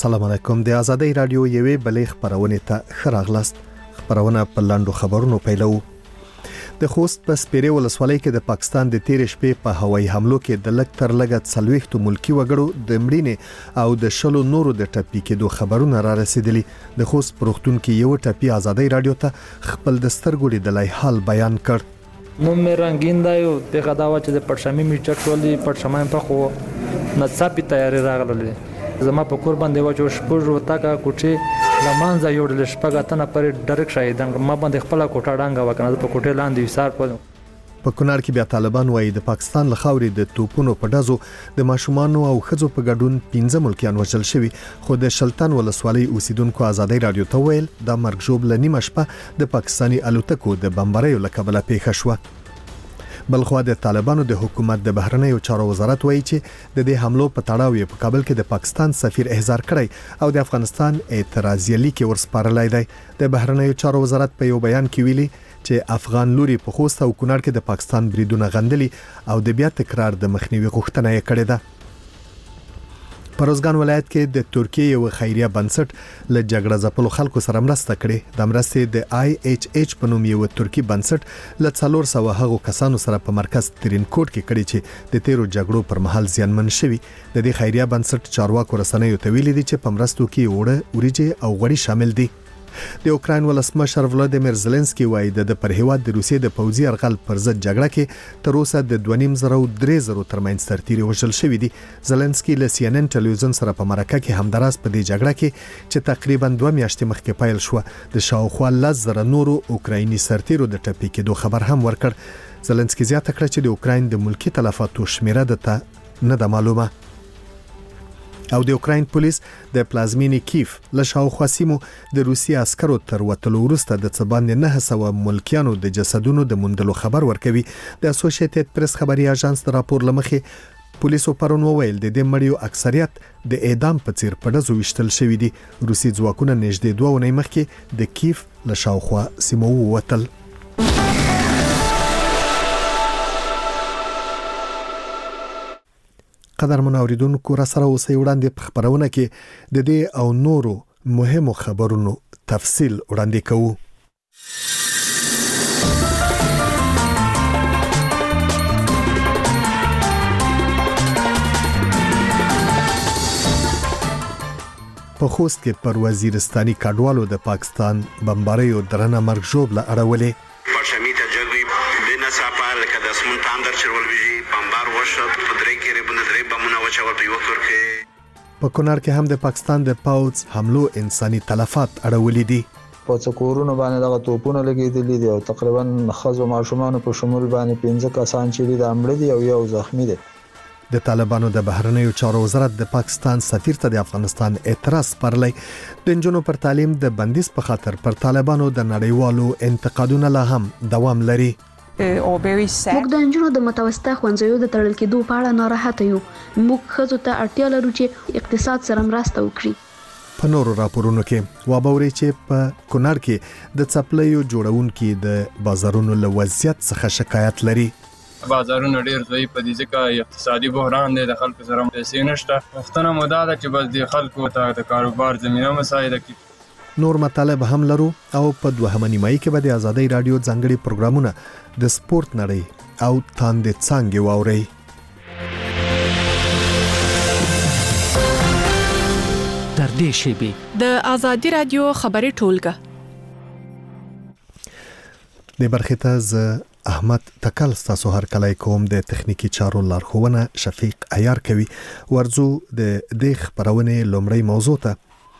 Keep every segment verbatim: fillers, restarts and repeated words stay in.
السلام علیکم. د آزادۍ رادیو یوې بلې خبرونه ته ښه راغلاست. خبرونه په لاندو خبرونو پیلو. د خوست په سپیرې ولسوالۍ کې د پاکستان د تیر شپې په هوایي حملو کې د لک تر لګه څلويختو ملکی وګړو د مړینې او د شلو نورو د ټپي کېدو خبرونه را رسیدلي. د خوست پروختون کې یو ټپي آزادۍ رادیو ته خپل د سترګو لیدلای حال بیان کړ. نو مې رنگین دا یو دغه دا و چې د پړشمې می چټولې پړشمې په خو نڅاپي تیاری راغله. زما په کور باندې و چې شپږ وتا کا کوټه لمانځه یو ډل شپږ اتنه پر ډایرک شاهدان ما باندې خپل کوټه ډانګه وکنه په کوټه لاندې وسار په په کونړ کې بیا طالبان وایي د پاکستان له خاورې د توپونو په ډزو د ماشومان او ښځو په ګډون پنځه ملکیان وژل شوي. خو د شلتن ولسوالۍ اوسیدونکو آزادۍ رادیو ته ویل د مرګ ژوب لنیمه شپه د پاکستاني الوتکو د بمباریو له کبله پیښه شوه. بلخوا د طالبانو د حکومت د بهرنیو چارو وزارت وایي چې د دې حملو په تړاو په کابل کې د پاکستان سفیر احضار کړی او د افغانستان اعتراضي لیک ورسپارلای دی. د بهرنیو چارو وزارت په یو بیان کې ویلي چې افغان لوري په خوست او کونړ کې د پاکستان بریدونه غندلي او د بیا تکرار د مخنیوي غوښتنه یې کړې ده. په روزګان ولایت کې د ترکیه یو خیریه بنسټ له جګړه ځپلو خلکو سره مرسته کړې. د مرستې د آی ایچ ایچ په نوم یو ترکی بنسټ له څلور سوه هغو کسانو سره په مرکز ترینکوټ کې کړی چې د تیرو جګړو پر مهال زیانمن شوي. د دې خیریه بنسټ چارواکو رسنیو ته ویلي دي چې په مرستو کې وړه وریجې او غوړي شامل دي. د اوکراین ولسمشر ولادیمیر زيلنسکي وایي د پر هیواد د روسیې د پوځي ارغل پر ضد جګړه کې تر اوسه د دوه نیم زره او درې زره ترمنځ سرتیري وژل شوي دي. زيلنسکي له سی ان ان ټلویزیون سره په مرکه کې همدراز په دې جګړه کې چې تقریبا دوه میاشتې مخکې پیل شو د شاوخوا لس زره نورو اوکرایني سرتیرو د ټپي کېدو خبر هم ورکړ. زيلنسکي زیاته کړه چې د اوکراین د ملکی تلفاتو شمیره د ته نه ده معلومه. او د اوکراین پولیس د پلازمینې کیف له شاوخوا سیمو د روسي عسکرو تر وتلو وروسته د څه باندې نه سوه ملکیانو د جسدونو د موندلو خبر ورکوي. د اسوسییټډ پریس خبري اژانس د راپور لمخې پولیسو پرون وویل د دې مړیو اکثریت د اعدام په څیر په ډزو وشتل شوی دي. روسي ځواکونه نږدې دوه ونې مخکې د کیف له شاوخوا سیمو ووتل. قدر منوریدونکو را سره اوسې وړاندې په خبرونه کې د دې او نورو مهمو خبرونو تفصیل وړاندې کوو. په خوست کې پر وزیرستاني کډوالو د پاکستان بمباریو درنه مرګ ژوب له اړولې په کونړ کې هم د پاکستان د پاوځ حملو انساني تلفات اړولې دي. په څکورونو باندې دغه توپونه لګېدلي دي او تقریبا خزو ماشومان په شمول باندې پنځه کسان چې د امړ دي او یو زخمی دي. د طالبانو د بهرنیو چارو وزارت د پاکستان سفیر ته د افغانستان اعتراض پرلی. د نجونو پر تعلیم د بندیز په خاطر پر طالبانو د نړیوالو انتقادونه لا هم دوام لري. موږ د نجونو د متوسطه ښوونځیو د تړل کېدو په اړه ناراحته یو. موږ ښځو ته اړتیا لرو چې اقتصاد سره مرسته وکړي. په نورو راپورونو کې وابوري چې په کونړ کې د څپلیو جوړونکي د بازارونو له وضعیت څخه شکایت لري. بازارونه ډیر ضعیف دي ځکه اقتصادي بحران دی، د خلکو سره پیسې نشته. وختونه مو دا ده چې بس د خلکو ته د کاروبار زمینه مساعده کړي. نور مطالب هم لرو او په دوهمه نیمایي کې به د آزادۍ رادیو ځانګړي پروګرامونه د سپورت نړۍ او تاندې څانګې واورئ. تر دې شیبې د آزادۍ رادیو خبري ټولګه د برخې ته ز احمد تکل ستاسو هر کله کوم د تخنیکی چارو لارښوونه شفیق عیار کوي. ورځو د دې خبرونه لومړی موضوع ته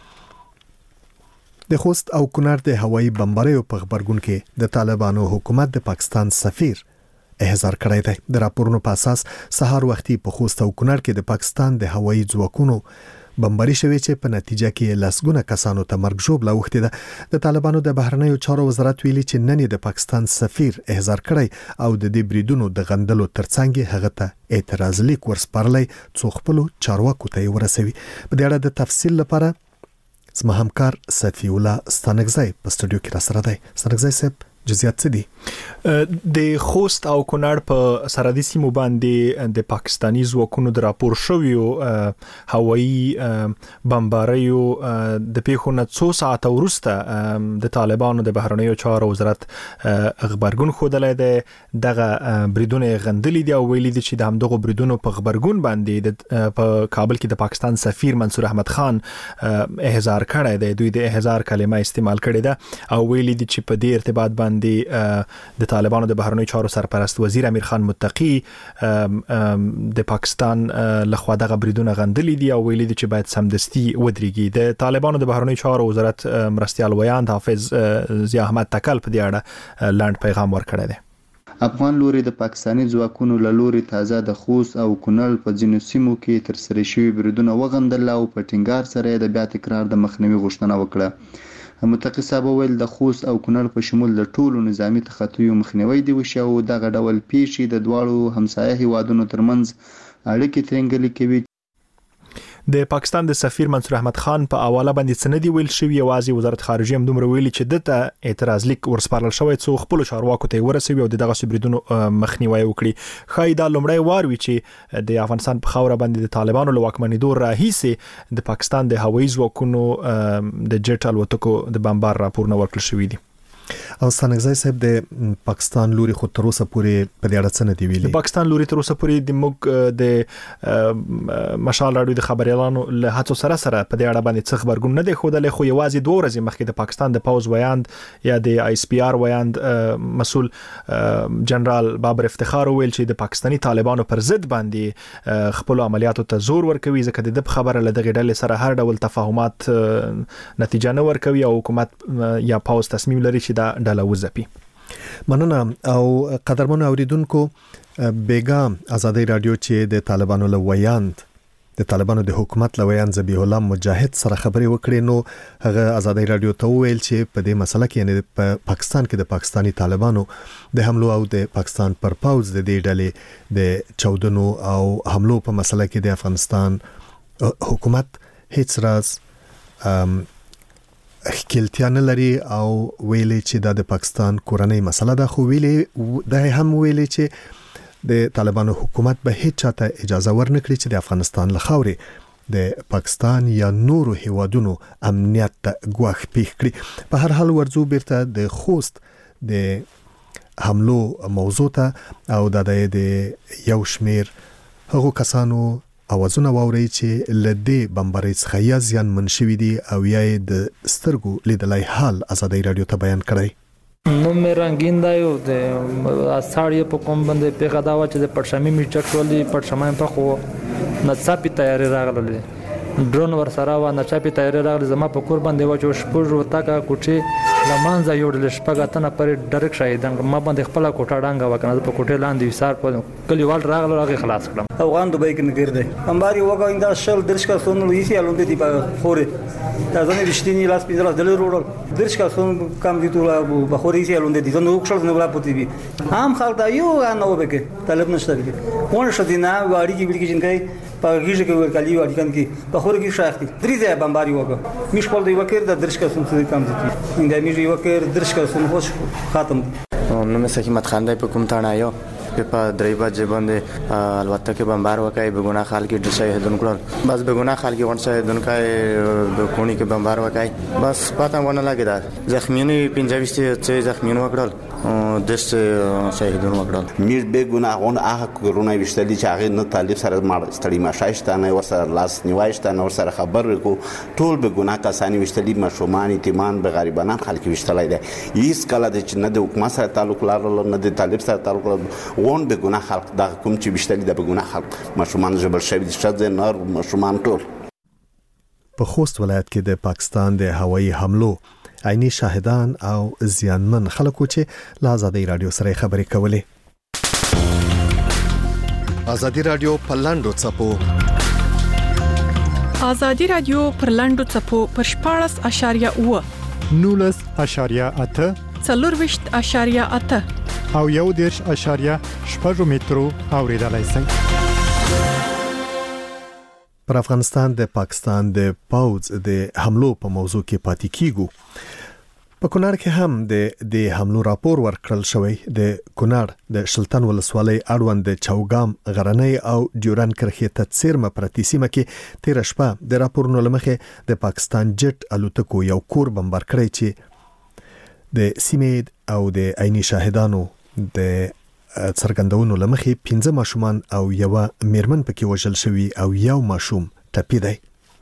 د خوست او کونړ د هوایي بمباریو په خبرګون کې د طالبانو حکومت د پاکستان سفیر احضار کړی دی. د راپورونو په اساس سهار وختي په خوست او کونړ کې د پاکستان د هوایي ځواکونو بمباري شوې چې په نتیجه کې لسګونه کسانو ته مرګ ژوب لا وخته ده. د طالبانو د بهرنیو چارو وزارت ویلي چې نن د پاکستان سفیر احضار کړی او د دې بریدونو د غندلو ترڅنګ هغه ته اعتراض لیک ورسپارلی څو خپل چارواکو ته ورسوي. په دې اړه د تفصیل لپاره زما همکار صفی الله ستانکزی په سټوډیو کې را سره دی. ستانکزی صاحب جزئیات څه دي؟ د خوست او کونړ په سرحدي سیمو باندې د پاکستانی ځواکونو د راپور شویو هوایي بمباریو د پیښو نه څو ساعت وروسته د طالبانو د بهرنیو چارو وزارت خبرګون خوده دی دغه بریدونه غندلې دي او ویلي دي چې د همدغه بریدونو په خبرګون باندې په کابل کې د پاکستان سفیر منصور احمد خان احضار کړی دی. دوی د احضار کلمه استعمال کړې ده او ویلي دي چې په دې ارتباط باندې د طالبانو د بهرنیو چارو سرپرست وزیر امیر خان متقی د پاکستان لخوا دغه بریدونه غندلې دي او ویلي دي چې باید سمدستي ودرېږي. د طالبانو د بهرنیو چارو وزارت مرستیال ویاند حافظ ضیا احمد تکل په دې اړه لاند پیغام ورکړی دی. افغان لوري د پاکستانی ځواکونو له لوري تازه د خوست او کونړ په ځینو سیمو کې تر سره شوي بریدونه وغندل او په ټینګار سره د بیا تکرار د مخنیوي غوښتنه وکړه. متقی صاحب ویل د خوست او کونړ په شمول د ټولو نظامی تخطیو مخنیوي دی وشي او دغه ډول پیښې د دواړو همسایه هیوادونو ترمنځ اړیکې ترنګلې کوي. د پاکستان د سفیر منصور احمد خان په حواله باندې سندي ویل شوی یوازې وزارت خارجه هم دومره ویلي چې دته اعتراض لیک ورسپارل شوی څو خپل چارواکو ته ورسوي او دغه سبریدونو مخنیوي وکړي. خای دا لومړی وار وی چې د افغانستان په خاور باندې د طالبانو له واکمنېدو راهیسې د پاکستان د هوایي ځواکونو د جټ الوتکو د بمبار راپورونه ورکړل شوی دي. او ستانګزای صاحب د پاکستان لوري خو تر اوسه پورې په دې اړه څه نه دی ویلي؟ د پاکستان لوري تر اوسه پورې د موږ د مشال راډیو د خبريالانو له هڅو سره سره په دې اړه باندې څه خبرګون نه دی خوده خو یوازې دوه ورځې مخکې د پاکستان د پاوز ویاند یا د آی اس پی آر ویاند مسول جنرال بابر افتخار ویل چې د پاکستانی طالبانو پر ضد باندې خپل عملیاتو ته زور ورکوي ځکه د خبره له دغه ډلې سره هر ډول تفاهمات نتیجه نه ورکوي او حکومت یا پاوز تصمیم لري چې دا ډله وزپی. مننه. او قدرمن اوریدونکو بیګا ازادي رادیو چې د طالبانو له ویاند د طالبانو د حکومت له ویاند ذبیح الله مجاهد سره خبري وکړي نو هغه ازادي رادیو ته ویل چې په دې مسله کې یعنی په پاکستان کې د پاکستانی طالبانو د حملو او د پاکستان پر پاوز د دې ډلې د چودنو او حملو په مسله کې د افغانستان حکومت هیڅ راز خپلتیا نه لري او ویلي چې د پاکستان کورنۍ مسله ده خو ویلي د هم ویلي چې د طالبانو حکومت به هیڅ چاته اجازه ورنکړي چې د افغانستان له خاورې د پاکستان یا نورو هیوادونو امنیت ته ګواښ پیښ کړي. په هر حال ورځو بیرته د خوست د حملو موضوع ته او د د یو شمیر هغو کسانو اوازونه واوري چې لدې بمبارۍ څخه یا زیان منشوي دي او یا د سترګو لیدلای حال ازادي رادیو ته بیان کړی. نو مې رنگین دا یو د اثاړې په کوم باندې پیغه دا و چې د پړشمي میټک ټولې پړشمای په خو نڅاپي تیاری راغله ډرون ور سره و نڅاپي تیاری راغله زما په کور باندې و چې شپږ وتا کا کوټه لمانځه یوړل شپږه تنه پر ډایرکټ شاهدان ما باندې خپل کوټه ډانګه وکنه په کوټه لاندې وسار په کلیوال راغله راغی خلاص کړم. افغان دوبای کې نه ګرځي امباري وګا انده شل درش کا سونو لويسي الونده دی په خوره تازه رښتینی لاس پینځه لاس دلې وروړل درش کا سونو کم دي ټول په خوره یې الونده دي نو وکړل نو ولا پوتې بي هم خلک دا یو نه وبکه طالب نشته دي ونه شدینه واړی کې وړي کې جنګي په غیږه کې ورکالي واړی کان کې په خوره کې شاختي درې ځای بمباري وګا مش خپل دی وکړ د درش کا سونو کم دي انده میږي وکړ درش کا سونو خوش ختم نو مې سکیمت خان دی په کوم تاڼه یو په درې بجې باندې البته بمبار وکای به ګناه خال کې د شهیدون کړل بس به ګناه خال کې ون شهیدون کای د کونی کې بمبار وکای بس پته ونه لګیدا زخمیونه پنځه چې زخمیونه وکړل د شهیدون وکړل میر به ګناهونه هغه کورونه وشتلی چې هغه نه طالب سره ستړي ماشایشتانه ورسره لاس نیوایشتانه ورسره خبر وکړو ټول به ګناه کسانی وشتلی مشومان ایتمان به غریبانان خلک وشتلای دي هیڅ کله د چې نه د حکومت سره تعلق لرل نه د طالب سره تعلق وون به ګناه خلق د کوم چې بشتري د ګناه خلق مشومان جبر شوی د شته نار مشومان ټول. په خوست ولایت کې د پاکستان د هوایي حملو عیني شاهدان او زیانمن خلکو چې له ازادي رادیو سره خبرې کولې. ازادي رادیو په لاندو چپو ازادي رادیو پر لاندو چپو پر شپاړس اشاریه اوه نولس اشاریه اته څلورویشت اشاریه اته او یو دیرش اشاریه شپږ مترو اوریدلای شئ. پر افغانستان د پاکستان د پاوز د حملو په موضوع کې پاتې کیږو. په کونړ کې هم د د حملو راپور ورکړل شوی. د کونړ د شلتن ولسوالۍ اړوند د چوغام غرنۍ او ډیورن کرښې ته څیرمه پرتې سیمه کې تیر شپه د راپورونو لمخې د پاکستان جټ الوتکو یو کور بمبار کړی چې د سیمې او د عیني شاهدانو د څرګندونو لمخې پنځه ماشومان او یو میرمن پکې وژل شوی او یو ماشوم ټپي دی.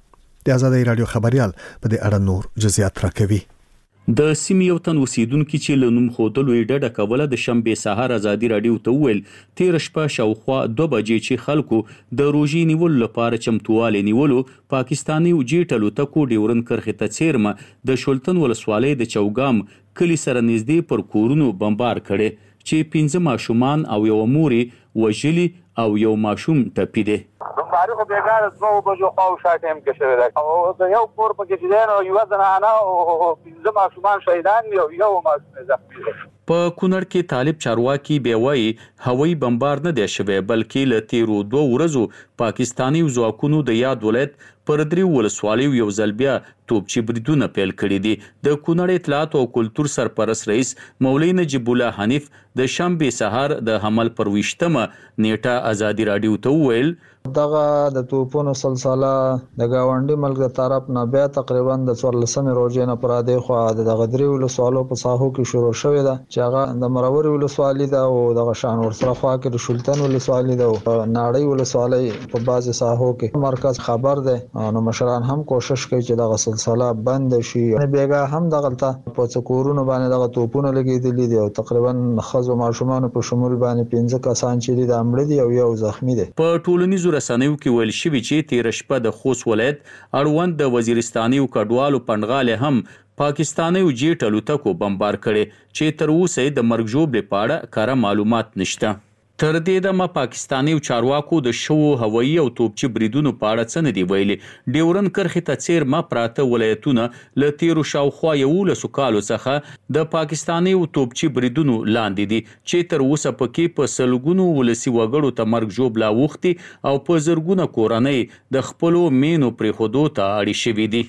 د آزادۍ رادیو خبريال په دې اړه نور جزئیات راکوي. د سیمې یو تن اوسیدونکو چې له نوم ښودلو یې ډډه کوله د شنبې سهار ازادي رادیو ته وویل تیر شپه شاوخوا دوه بجې چې خلکو د روژې نیولو لپاره چمتووالی نیولو پاکستاني جیټ الوتکو ډیورن کرښې ته څیرمه د شلتن ولسوالۍ د چوغام کلي سره نږدې پر کورونو بمبار کړي چې پنځه ماشومان او یو مور وژلي او یو ماشوم ټپي دی. بمباري خو بیګار دوه بجو خو شاته هم کې شوی دی او د یو کور په کې چې نو یو زنانه او پنځه ماشومان شهیدان دي او یو ماشوم زخمي دی. په کونړ کې طالب چارواکي بیا وایي هوایي بمبار نه دی شوی بلکې له تیرو دوه ورځو پاکستاني ځواکونو د یاد ولایت پر دریو ولسوالیو یو ځل بیا توپچي بریدونه پیل کړي دي. د کونړ اطلاعات او کلتور سرپرست رئیس مولوي نجیب الله حنیف د شنبې سهار د حمل پر ویشتمه نیټه آزادي رادیو ته وویل دغه د توپونو سلسله د گاونډي ملک د طرف نه بیا تقریبا د څوارلسمې روزې نه پر دې خو د غدری ولسوالو په ساحو کې شروع شوې ده چې هغه د مرور ولسوالۍ ده او د شان ورسره خوا کې د شلتن ولسوالۍ ده او ناړۍ ولسوالۍ په بعضي ساحو کې مرکز خبر ده نو مشران هم کوشش کوي چې دغه سلسله بند شي. بیګا هم دغلطه په څکورونو باندې دغه توپونه لګیدلې دي او تقریبا خزو ماشومان په شمول باندې پنځه کسان چې د امړ دي او یو زخمی دي. په ټولنیزو رسنیو کې ویل شوی چې تیر شپه د خوست ولایت اړوند د وزیرستاني او کډوالو پنډغاله هم پاکستاني جیټ الوتکو بمبار کړي چې تر اوسه د مرګ ژوبل پاړه کار معلومات نشته. تر دې دمه پاکستاني چارواکو د شو هوایي او توپچي بریدونو پاړه څه نه دی ویلي. ډیورن کرښې ته څیر ما پراته ولایتونه ل تیرو شاوخوا یو لسو کالو څخه د پاکستاني او توپچي بریدونو لاندې دي چې تر اوسه پکې په سلګونو ولسی وګړو ته مرګ ژوبلا وختي او په زرګونه کورنۍ د خپلو مینو پرې خودو ته اړې شوي دي.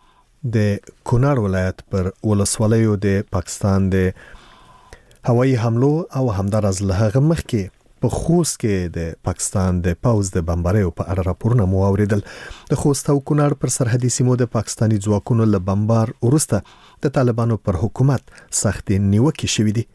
د کونړ ولایت پر ولسوالیو د پاکستان د هوایي حملو او همدارز له هغه مخکې په خوست کې د پاکستان د پاوز د بمباریو په اړه راپورونه مو اوریدل. د خوست او کونړ پر سرحدي سیمو د پاکستاني ځواکونو له بمبار وروسته د طالبانو پر حکومت سخت نیوکې شوې دي.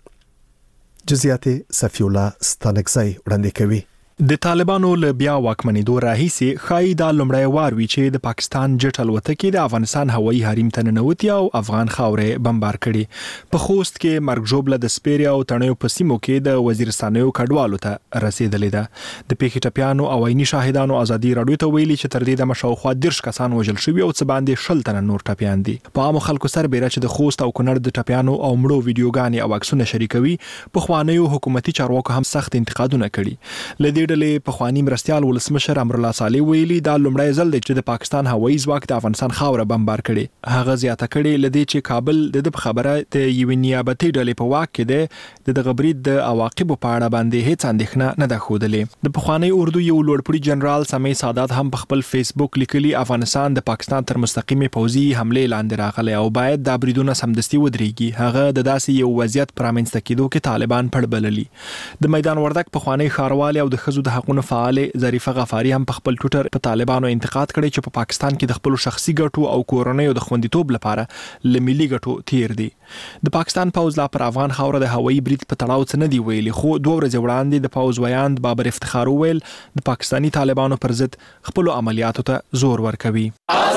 جزئیات صفی الله ستانکزی وړاندې کوي. د طالبانو له بیا واکمنېدو راهیسې ښایي دا لومړی وار وي چې د پاکستان جټ الوتکې د افغانستان هوایي حریم ته ننوتي او افغان خاورې بمبار کړي. په خوست کې مرګ ژوبله د سپیریا او تڼیو په سیمو کې د وزیرستانیو کډوالو ته رسېدلې ده. د پیښې ټپیانو او عیني شاهدانو آزادي رادیو ته ویلي چې تر دې دمه شاوخوا دېرش کسان وژل شوي او څه باندې شل تنه نور ټپیان دي. په عامو خلکو سربیره چې د خوست او کونړ د ټپیانو او مړو ویډیوګانې او عکسونه شریکوي پخوانیو حکومتي چارواکو هم سخت انتقادونه کړي. له دې ډلې پخوانی مرستیال ولسمشر امرالله صالح ویلي دا لومړی ځل دی چې د پاکستان هوایي ځواک د افغانستان خاوره بمبار کړي. هغه زیاته کړي لدی چې کابل د خبره د یوې نیابتي ډلې په واک کې دی د دغه برید د عواقبو په اړه باندې هیڅ اندېښنه نه ده ښودلې. د پخوانی اردو یو لوړپوړي جنرال سمي سادات هم په خپل فیسبوک لیکلي افغانستان د پاکستان تر مستقیمي پوځي حمله لاندې راغلی او باید دا بریدونه سمدستي ودرېږي. هغه د داسې یو وضعیت پرامنځته کېدو کې طالبان پړ بللي. د میدان وردک پخوانی ښاروالي او د ښځو د حقونو فعال ظریفه غفاری هم په خپل ټوټر په طالبانو انتقاد کړی چې په پا پاکستان کې د خپل شخصي ګټو او کورنیو د خوندیتوب لپاره لملي ګټو تیر دي. د پاکستان پوز لا پر افغان خاوره د هوایي برید په تړاو څه نه دی ویلي خو دوه ورځې وړاندې د پوز ویاند بابر افتخار ویل د پاکستاني طالبانو پر ضد خپل عملیاتو ته زور ورکوي.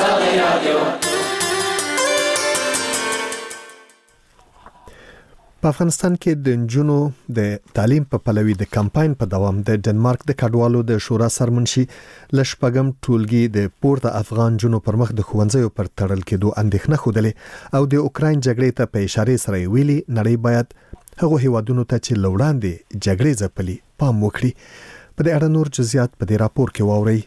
په افغانستان کې د نجونو د تعلیم په پلوي د کمپاین په دوام د ډنمارک د کډوالو د شورا سرمنشي لشپګم ټولګي د پورته افغان جنو پر مخ د خوندزیو پر تړل کېدو اندېښنه خوده او د اوکراین جګړې ته په اشاره سره ویلي نړۍ باید هغه هیوادونو ته چې لوړاندې جګړې ځپلي پام وکړي. په دې اړه نور جزئیات په دې راپور کې واورئ.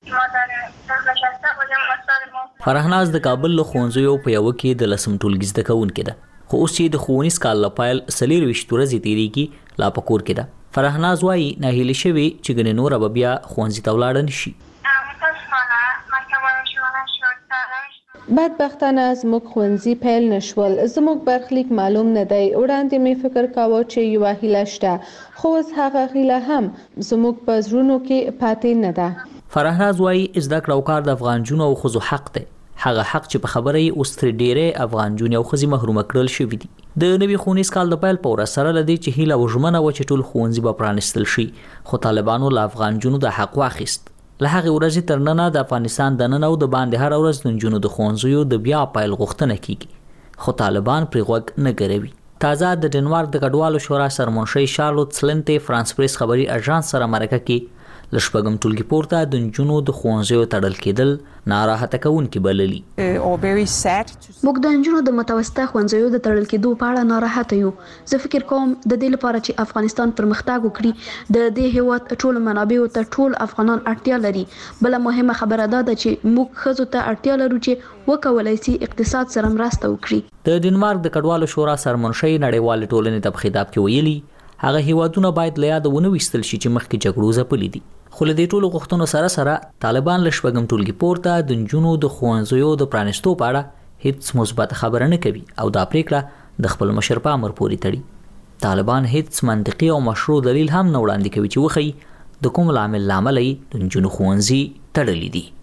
فرهناز د کابل له خوندزیو په یو کې د لسم ټولګي زده کوونکې ده خو اوس چې د ښوونیز کال لپاره څلور ویشت ورځې تېرېږي لا په کور کې ده. فرهناز وایي ناهیلې شوې چې ګنې نوره به بیا ښوونځي ته ولاړه نه شي. بدبختانه زموږ ښوونځي پیل نشول. زموږ برخلیک معلوم نه دی. وړاندې مې فکر کاوه چې یوه هیله شته، خو اوس هغه هیله هم زموږ په زړونو کې پاتې نه ده. فرهناز وایي زده کړه او کار د افغان جونو او ښځو حق دی، هغه حق چې په خبره یې اوس ترې ډېری افغان جونې او ښځې محرومه کړل شوي دي. د نوي ښوونیز کال د پیل په ورځ سره له دې چې هیله وژمنه وه چې ټول ښوونځي به پرانیستل شي، خو طالبانو له افغان جونو د حق واخیست. له هغې ورځې تر ننه د افغانستان دننه او د باندې هره ورځ د نجونو د ښوونځیو د بیا پیل غوښتنه کیږي، خو طالبان پرې غوږ نه ګروي. تازه د ډنمارک د کډوالو شورا سرمنشي شارلوت سلنټې فرانس پریس خبري اژانس سره مرکه کې له شپږم ټولګي پورته د نجونو د ښوونځیو تړل کېدل ناراحته کوونکي بللي. موږ د نجونو د متوسطه ښوونځیو د تړل کېدو په اړه ناراحته یو. زه فکر کوم د دې لپاره چې افغانستان پرمختګ وکړي د دې هېواد ټولو منابعو ته ټول افغانان اړتیا لري. بله مهمه خبره دا ده چې موږ ښځو ته اړتیا لرو چې وکولای شي اقتصاد سره مرسته وکړي. د ډنمارک د کډوالو شورا سرمنشي نړیوالې ټولنې ته په خطاب کې ویلي هغه هیوادونه باید له یاده ونه ویستل شي چې مخکې جګړو ځپلي دي. خو له دې ټولو غوښتنو سره سره طالبان له شپږم ټولګي پورته د نجونو د ښوونځیو د پرانیستو په اړه هیڅ مثبت خبره نه کوي او دا پریکړه د خپل مشر په امر پورې تړي. طالبان هیڅ منطقي او مشروع دلیل هم نه وړاندې کوي چې وښيي د کوم لامل له امله یې د نجونو ښوونځي تړلي دي.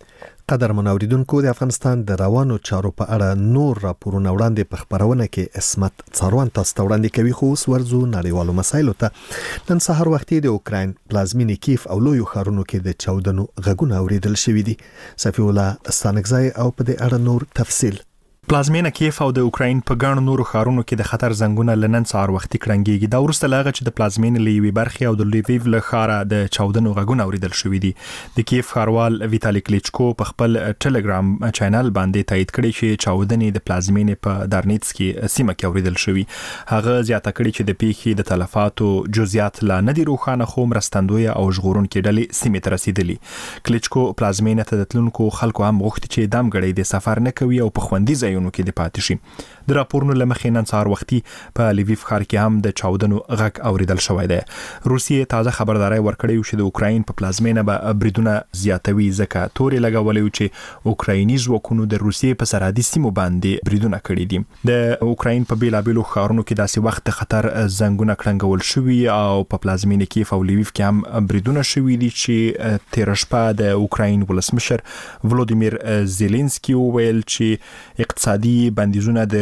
قدرمن اوریدونکو، د افغانستان د روانو چارو په اړه نور راپورونه وړاندې په خبرونه کې اسمت څاروان تاسو ته وړاندې کوي. خو اوس ورځو نړیوالو مسایلو ته. نن سهار وختي د اوکراین پلازمینې کیف او لویو ښارونو کې د چاودنو غږونه اوریدل شوي دي. صفی الله ستانکزی او په دې اړه نور تفصیل. پلازمینه کیف او د اوکراین په ګڼو نورو ښارونو کې د خطر زنګونه لنن سهار وختي کړنګېږي. دا وروسته له هغه چې د پلازمینې له یوې برخې او د لیویو له ښاره د چاودنو غږونه اوریدل شوي دي. د کیف ښاروال ویتالي کلیچکو په خپل ټلګرام چینل باندې تایید کړی چې چاودنې د پلازمینې په دارنیتسکي سیمه کې اوریدل شوي. هغه زیاته کړي چې د پیښې د تلفاتو جزئیات لا نه دي روښانه، خو مرستندویه او ژغورونکې ډلې سیمې ته رسیدلي. کلیچکو پلازمینې ته د تلونکو خلکو هم غوښتي چې دام غړي د سفر نه کوي او په خوندي ځای کې د پاتې شي. د راپورونو لمخې نن سهار وختي په لیویو ښار کې هم د چاودنو غږ اوریدل شوی دی. روسیې تازه خبرداري ورکړې چې د اوکراین په پلازمینه به بریدونه زیاتوي، ځکه تورې لګولې چې اوکرایني ځواکونو د روسیې په سرحدي سیمو باندې بریدونه کړي دي. د اوکراین په بیلابیلو ښارونو کې داسې وخت د خطر زنګونه کړنګول شوي او په پلازمینه کیف او لیویو کې هم بریدونه شوي دي چې تیر شپه د اوکراین ولسمشر ولودیمیر زيلنسکي وویل چې اقتصادي بندیزونه د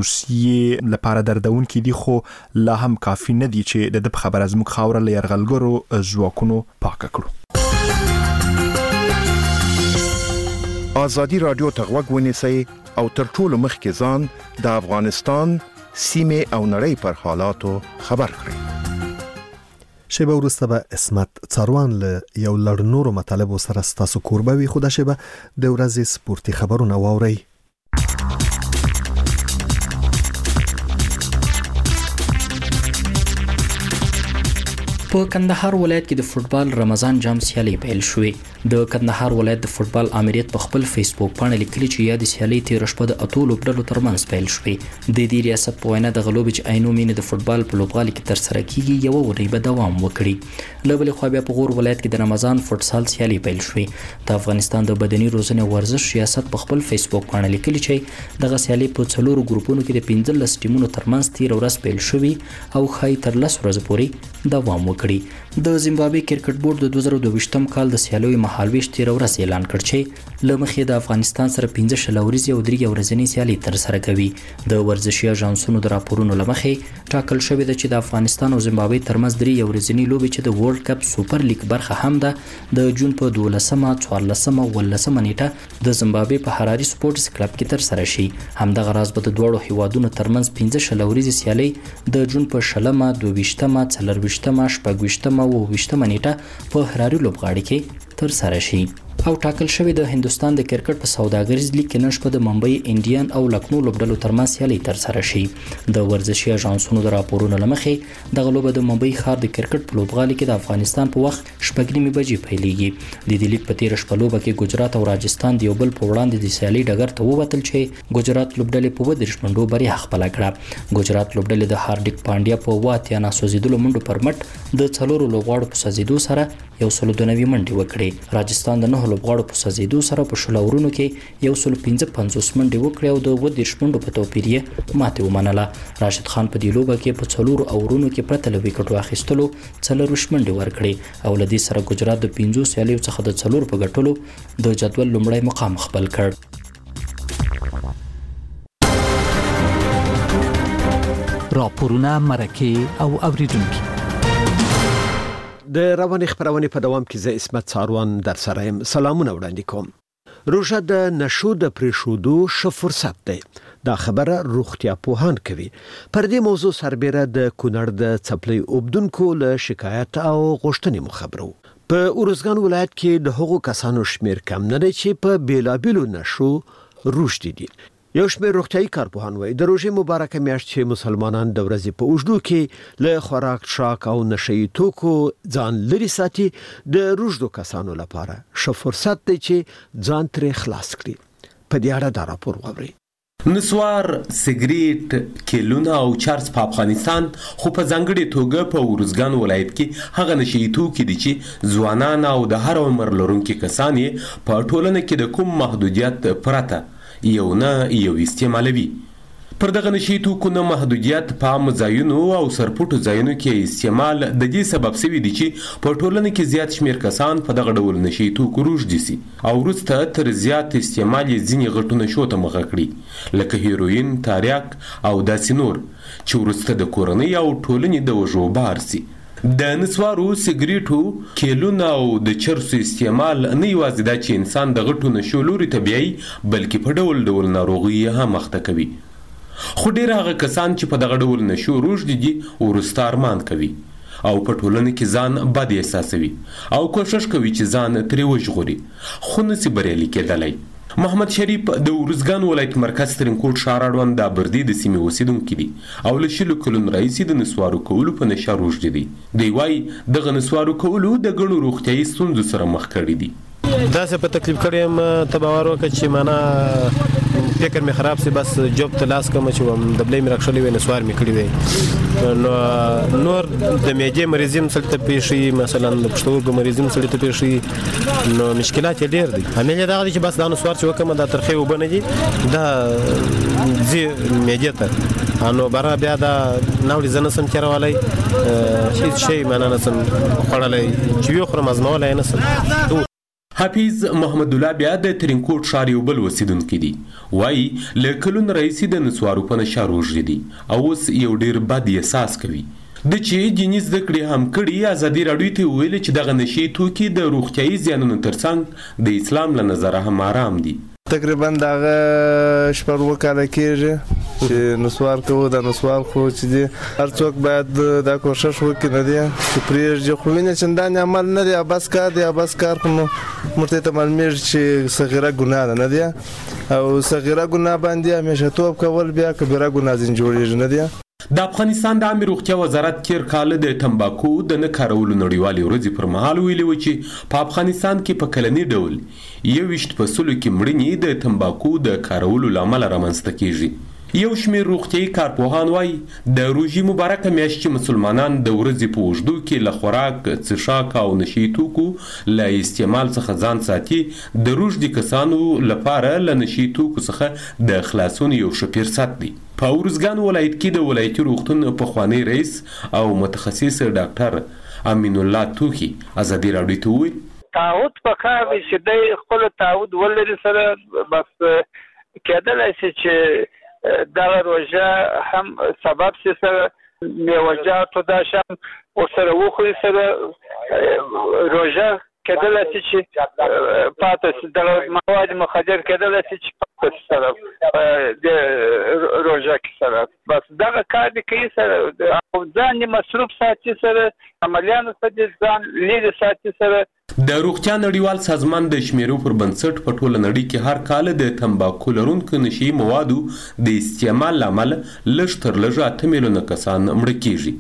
روسیې لپاره دردونکي دي، خو لا هم کافي نه دي چې د دې خبره زموږ خاوره له یرغلګرو ځواکونو پاک کړو. ازادي رادیو ته غوږ ونیسئ او تر ټولو مخکې ځان د افغانستان سیمې او نړۍ پر حالاتو خبر کړئ. شیبه وروسته به اسمت څاروان له یو لړ نورو مطالبو سره ستاسو کوربه وي، خو دا شیبه د ورځې سپورتي خبرونه واورئ. په کندهار ولایت کې د فوتبال رمضان جام سیالي پیل شوې. د کندهار ولایت د فوتبال امریت په خپل فیسبوک باندې لیکلي چې یا د سیالي تیر شپه د اتو لوبډلو ترمنځ پیل شوې. د دې ریاست په وینا د غلوب چې عینو مینه د فوتبال په لوبغالي کې تر سره کیږي یو ورې به دوام وکړي. له بل خوا بیا په غور ولایت کې د رمضان فوتسال سیالي پیل شوې. د افغانستان د بدني روزنې ورزش ریاست په خپل فیسبوک باندې لیکلي چې دغه سیالي په څلورو ګروپونو کې د پنځلس ټیمونو ترمنځ تیر ورځ پیل شوې او خای تر لس ورځې پورې دوام وکړي. د زیمبابوې کرکټ بورډ د دوه زره دوه کال د سیالیو مهالویش تیر ورځ اعلان کړ چې له مخې د افغانستان سره پنځه شل ورځې او درې ورځې سیالي تر سره کوي. د ورزشي اژانسونو د راپورونو لمخې ټاکل شوی دی چې د افغانستان او زیمبابوې ترمنځ درې ورځې لوبې چې د ورلد کپ سوپر لیګ برخه هم ده د جون په دولسمه، څوارلسمه او ولسمه نیټه د زیمبابوې په حراري سپورټس کلب کې تر سره شي. همدغه راز به د دوړو هیوادونو ترمنځ پنځه شل ورځې سیالي د جون په شلمه، دوه-ویشتمه، څلور-ویشتمه، شپږ-ویشتمه او اوه-ویشتمه نیټه په حراري لوبغاړي کې تر سره شي. او ټاکل شوی د هندستان د کرکټ په سوداګریز لیګ کې نن شپه د ممبئی انډین او لکنو لوبډلو ترمنځ سیالي تر سره شي. د ورزشي اژانسونو د راپورونو لمخې دغه لوبه د ممبئی ښار د کرکټ په لوبغالي کې د افغانستان په وخت شپږ نیمې بجې پیلېږي. د دې لیګ په تیر شپه لوبه کې ګجرات او راجستان د یو بل په وړاندې د سیالي ډګر ته ووتل چې ګجرات لوبډلې په اووه دېرش منډو بریا خپله کړه. ګجرات لوبډلې د هاردیک پانډیا په اووه اتیا ناسوځېدلو منډو پر مټ د څلورو لوبغاړو په سوځېدو سره یو سل دوه نوي منډې وکړې. راجستان د نهو اتلسمو لوبغاړو په سزیدو سره په شل اورونو کې یو سل پنځه پنځوس منډې وکړې او د اووه دېرش منډو په توپیر یې ماتې ومنله. راشد خان په دې لوبه کې په څلورو اورونو کې پرته له ویکټو اخیستلو څلرویشت منډې ورکړې او له دې سره ګجرات د پنځو سیالیو څخه د څلور په ګټلو د جدول لومړی مقام خپل کړ. راپورونه، مرکې او اوریدونکي د رواني خبرونه په دوام کې زه اسمت ساروان در سره يم. سلامونه وړاندې کوم. روژه د نشو د پریښودو ښه فرصت دی. دا خبره روغتیا پوهان کوي. پر دې موضوع سربېره د کونړ د څپلۍ اوبدونکو له شکایت او غوښتنې مو خبرو. په ارزګان ولایت کې د هغو کسانو شمیر کم نه دی چې په بیلابیلو نشو روږدي دي. یو شمېر روغتیايي کارپوهان وایي د روژې مبارکه میاشت چې مسلمانان د ورځې په اوږدو کې له خوراک څښاک او نشهیي توکو ځان لرې ساتي، د روږدو کسانو لپاره ښه فرصت دی چې ځان ترې خلاص کړي. په دې اړه دا راپور واورئ. نسوار، سیګریټ، کیلونه او چرس په افغانستان خو په ځانګړې توګه په ارزګان ولایت کې هغه نشهیي توکي دي چې ځوانان او د هر عمر لرونکي کسان یې په ټولنه کې د کوم محدودیت پرته یو نه یو استعمالوي. پر دغه نشهیي توکو نه محدودیت په عامو ځایونو او سرپټو ځایونو کې استعمال د دې سبب شوی دی چې په ټولنه کې زیات شمیر کسان په دغه ډول نشهیي توکو روږدي سي او وروسته تر زیات استعمال یې ځینې غټو نشو ته مخه کړي لکه هیروین، تاریاک او داسې نور چې وروسته د کورنۍ او ټولنې د وژو بار سي. د نسوارو، سیګریټو، کیلونه او د چرسو استعمال نه یوازې دا چې انسان د غټو نشو لوري ته بیایي بلکې په ډول ډول ناروغي هم مخته کوي. خو ډېر هغه کسان چې په دغه ډول نشو روږدي دي وروسته ارمان کوي او په ټولنه کې ځان بد احساسوي او کوشش کوي چې ځان ترې وژغوري خو نسي بریالي کېدلی. محمد شریف د ارزګان ولایت مرکز ترینکوټ ښار اړوند د ابردي د سیمې اوسیدونکی دی او له شلو کلونو راهیسې د نسوارو کولو په نشه روږدي دی. دی وایي دغه نسوارو کولو د ګڼو روغتیایي ستونزو سره مخ کړي دي. داسې په تکلیف کړی یم ته باور وکړه چې معنا فکر مې خراب سي، بس جوب ته لاس کوم چې وم دبلې مې راکښلې وې نسوار مې کړي وې. نو نور د معدې مریضیم سړي ته پیښي، مثلا د پښتورګو مریضیم سړي ته پیښي، نو مشکلات یې ډېر دي. عامل یې دغه دی چې بس دا نسوار چې وکړم دا ترخې اوبه نه دي دا ځي معدې ته، نو بره بیا دا ناوړي زه نسم تېرولی، هېڅ شی معنا نسم خوړلی چې ویې خورم ازمولی یې نسم. حفیظ محمد الله بیا د ترینکوټ ښار یو بل اوسیدونکی دی. وایي له کلونو راهیسې د نسوارو په نشه روږدي دي او اوس یو ډېر بد احساس کوي. د چې دیني زده کړې هم کړي، ازادي راډیو ته ویلي چې دغه نشهیي توکي د روغتیایي زیانونو ترڅنګ د اسلام له نظره هم آرام دي. تقریبا دغه شپږ اووه کاله کېږي چې نسوار کوو. دا نسوار خو چې دی هر څوک باید دا کوشش وکړي نه دی چې پرېږدي، خو وینې چندانې عمل نه دی، ابس کار دی. ابس کار خو نو موږ ته معلومېږي چې صغیره ګناه ده نه دی او صغیره ګناه باندې همیشه توب کول بیا کبیره ګناه ځینې جوړېږي نه دی. د افغانستان د عامه روغتیا وزارت تیر کال د تمباکو د نه کارولو نړیوالې ورځې پر مهال ویلي و چې په افغانستان کې په کلني ډول یوویشت په سلو کې مړینې د تمباکو د کارولو له امله رامنځته کیږي. یو شمېر روغتیایي کارپوهان وایي د روژې مبارکه میاشت چې مسلمانان د ورځې په اوږدو کې له خوراک، څښاک او نشهیي توکو له استعمال څخه ځان ساتي، د روږدي کسانو لپاره له نشهیي توکو څخه د خلاصون یو ښه فرصت دی. په ارزګان ولایت کې د ولایتي روغتون پخوانی رئیس او متخصص ډاکټر امین الله توخي ازادي راډیو ته وویل تعهد پکار دی چې د خپل تعهد ولري سره بس کېدلی شي چې دغه روژه هم سبب شي سره میوجاتو دا شم ورسره وخوري سره روژه کېدلی شي چې پاتې شي دغه مواد مخدر کېدلی شي چې پاتې شي سره د روژه کې سره بس دغه کار دی کوي سره او ځان یې مصروف ساتي سره عملیانو څخه ځان لرې ساتي سره. د روغتیا نړیوال سازمان د شمیرو پر بنسټ په ټوله نړۍ کې هر کال د تمباکو لرونکو نشهیي موادو د استعمال له امله لږ تر لږه اته میلیونه کسان مړه کیږي.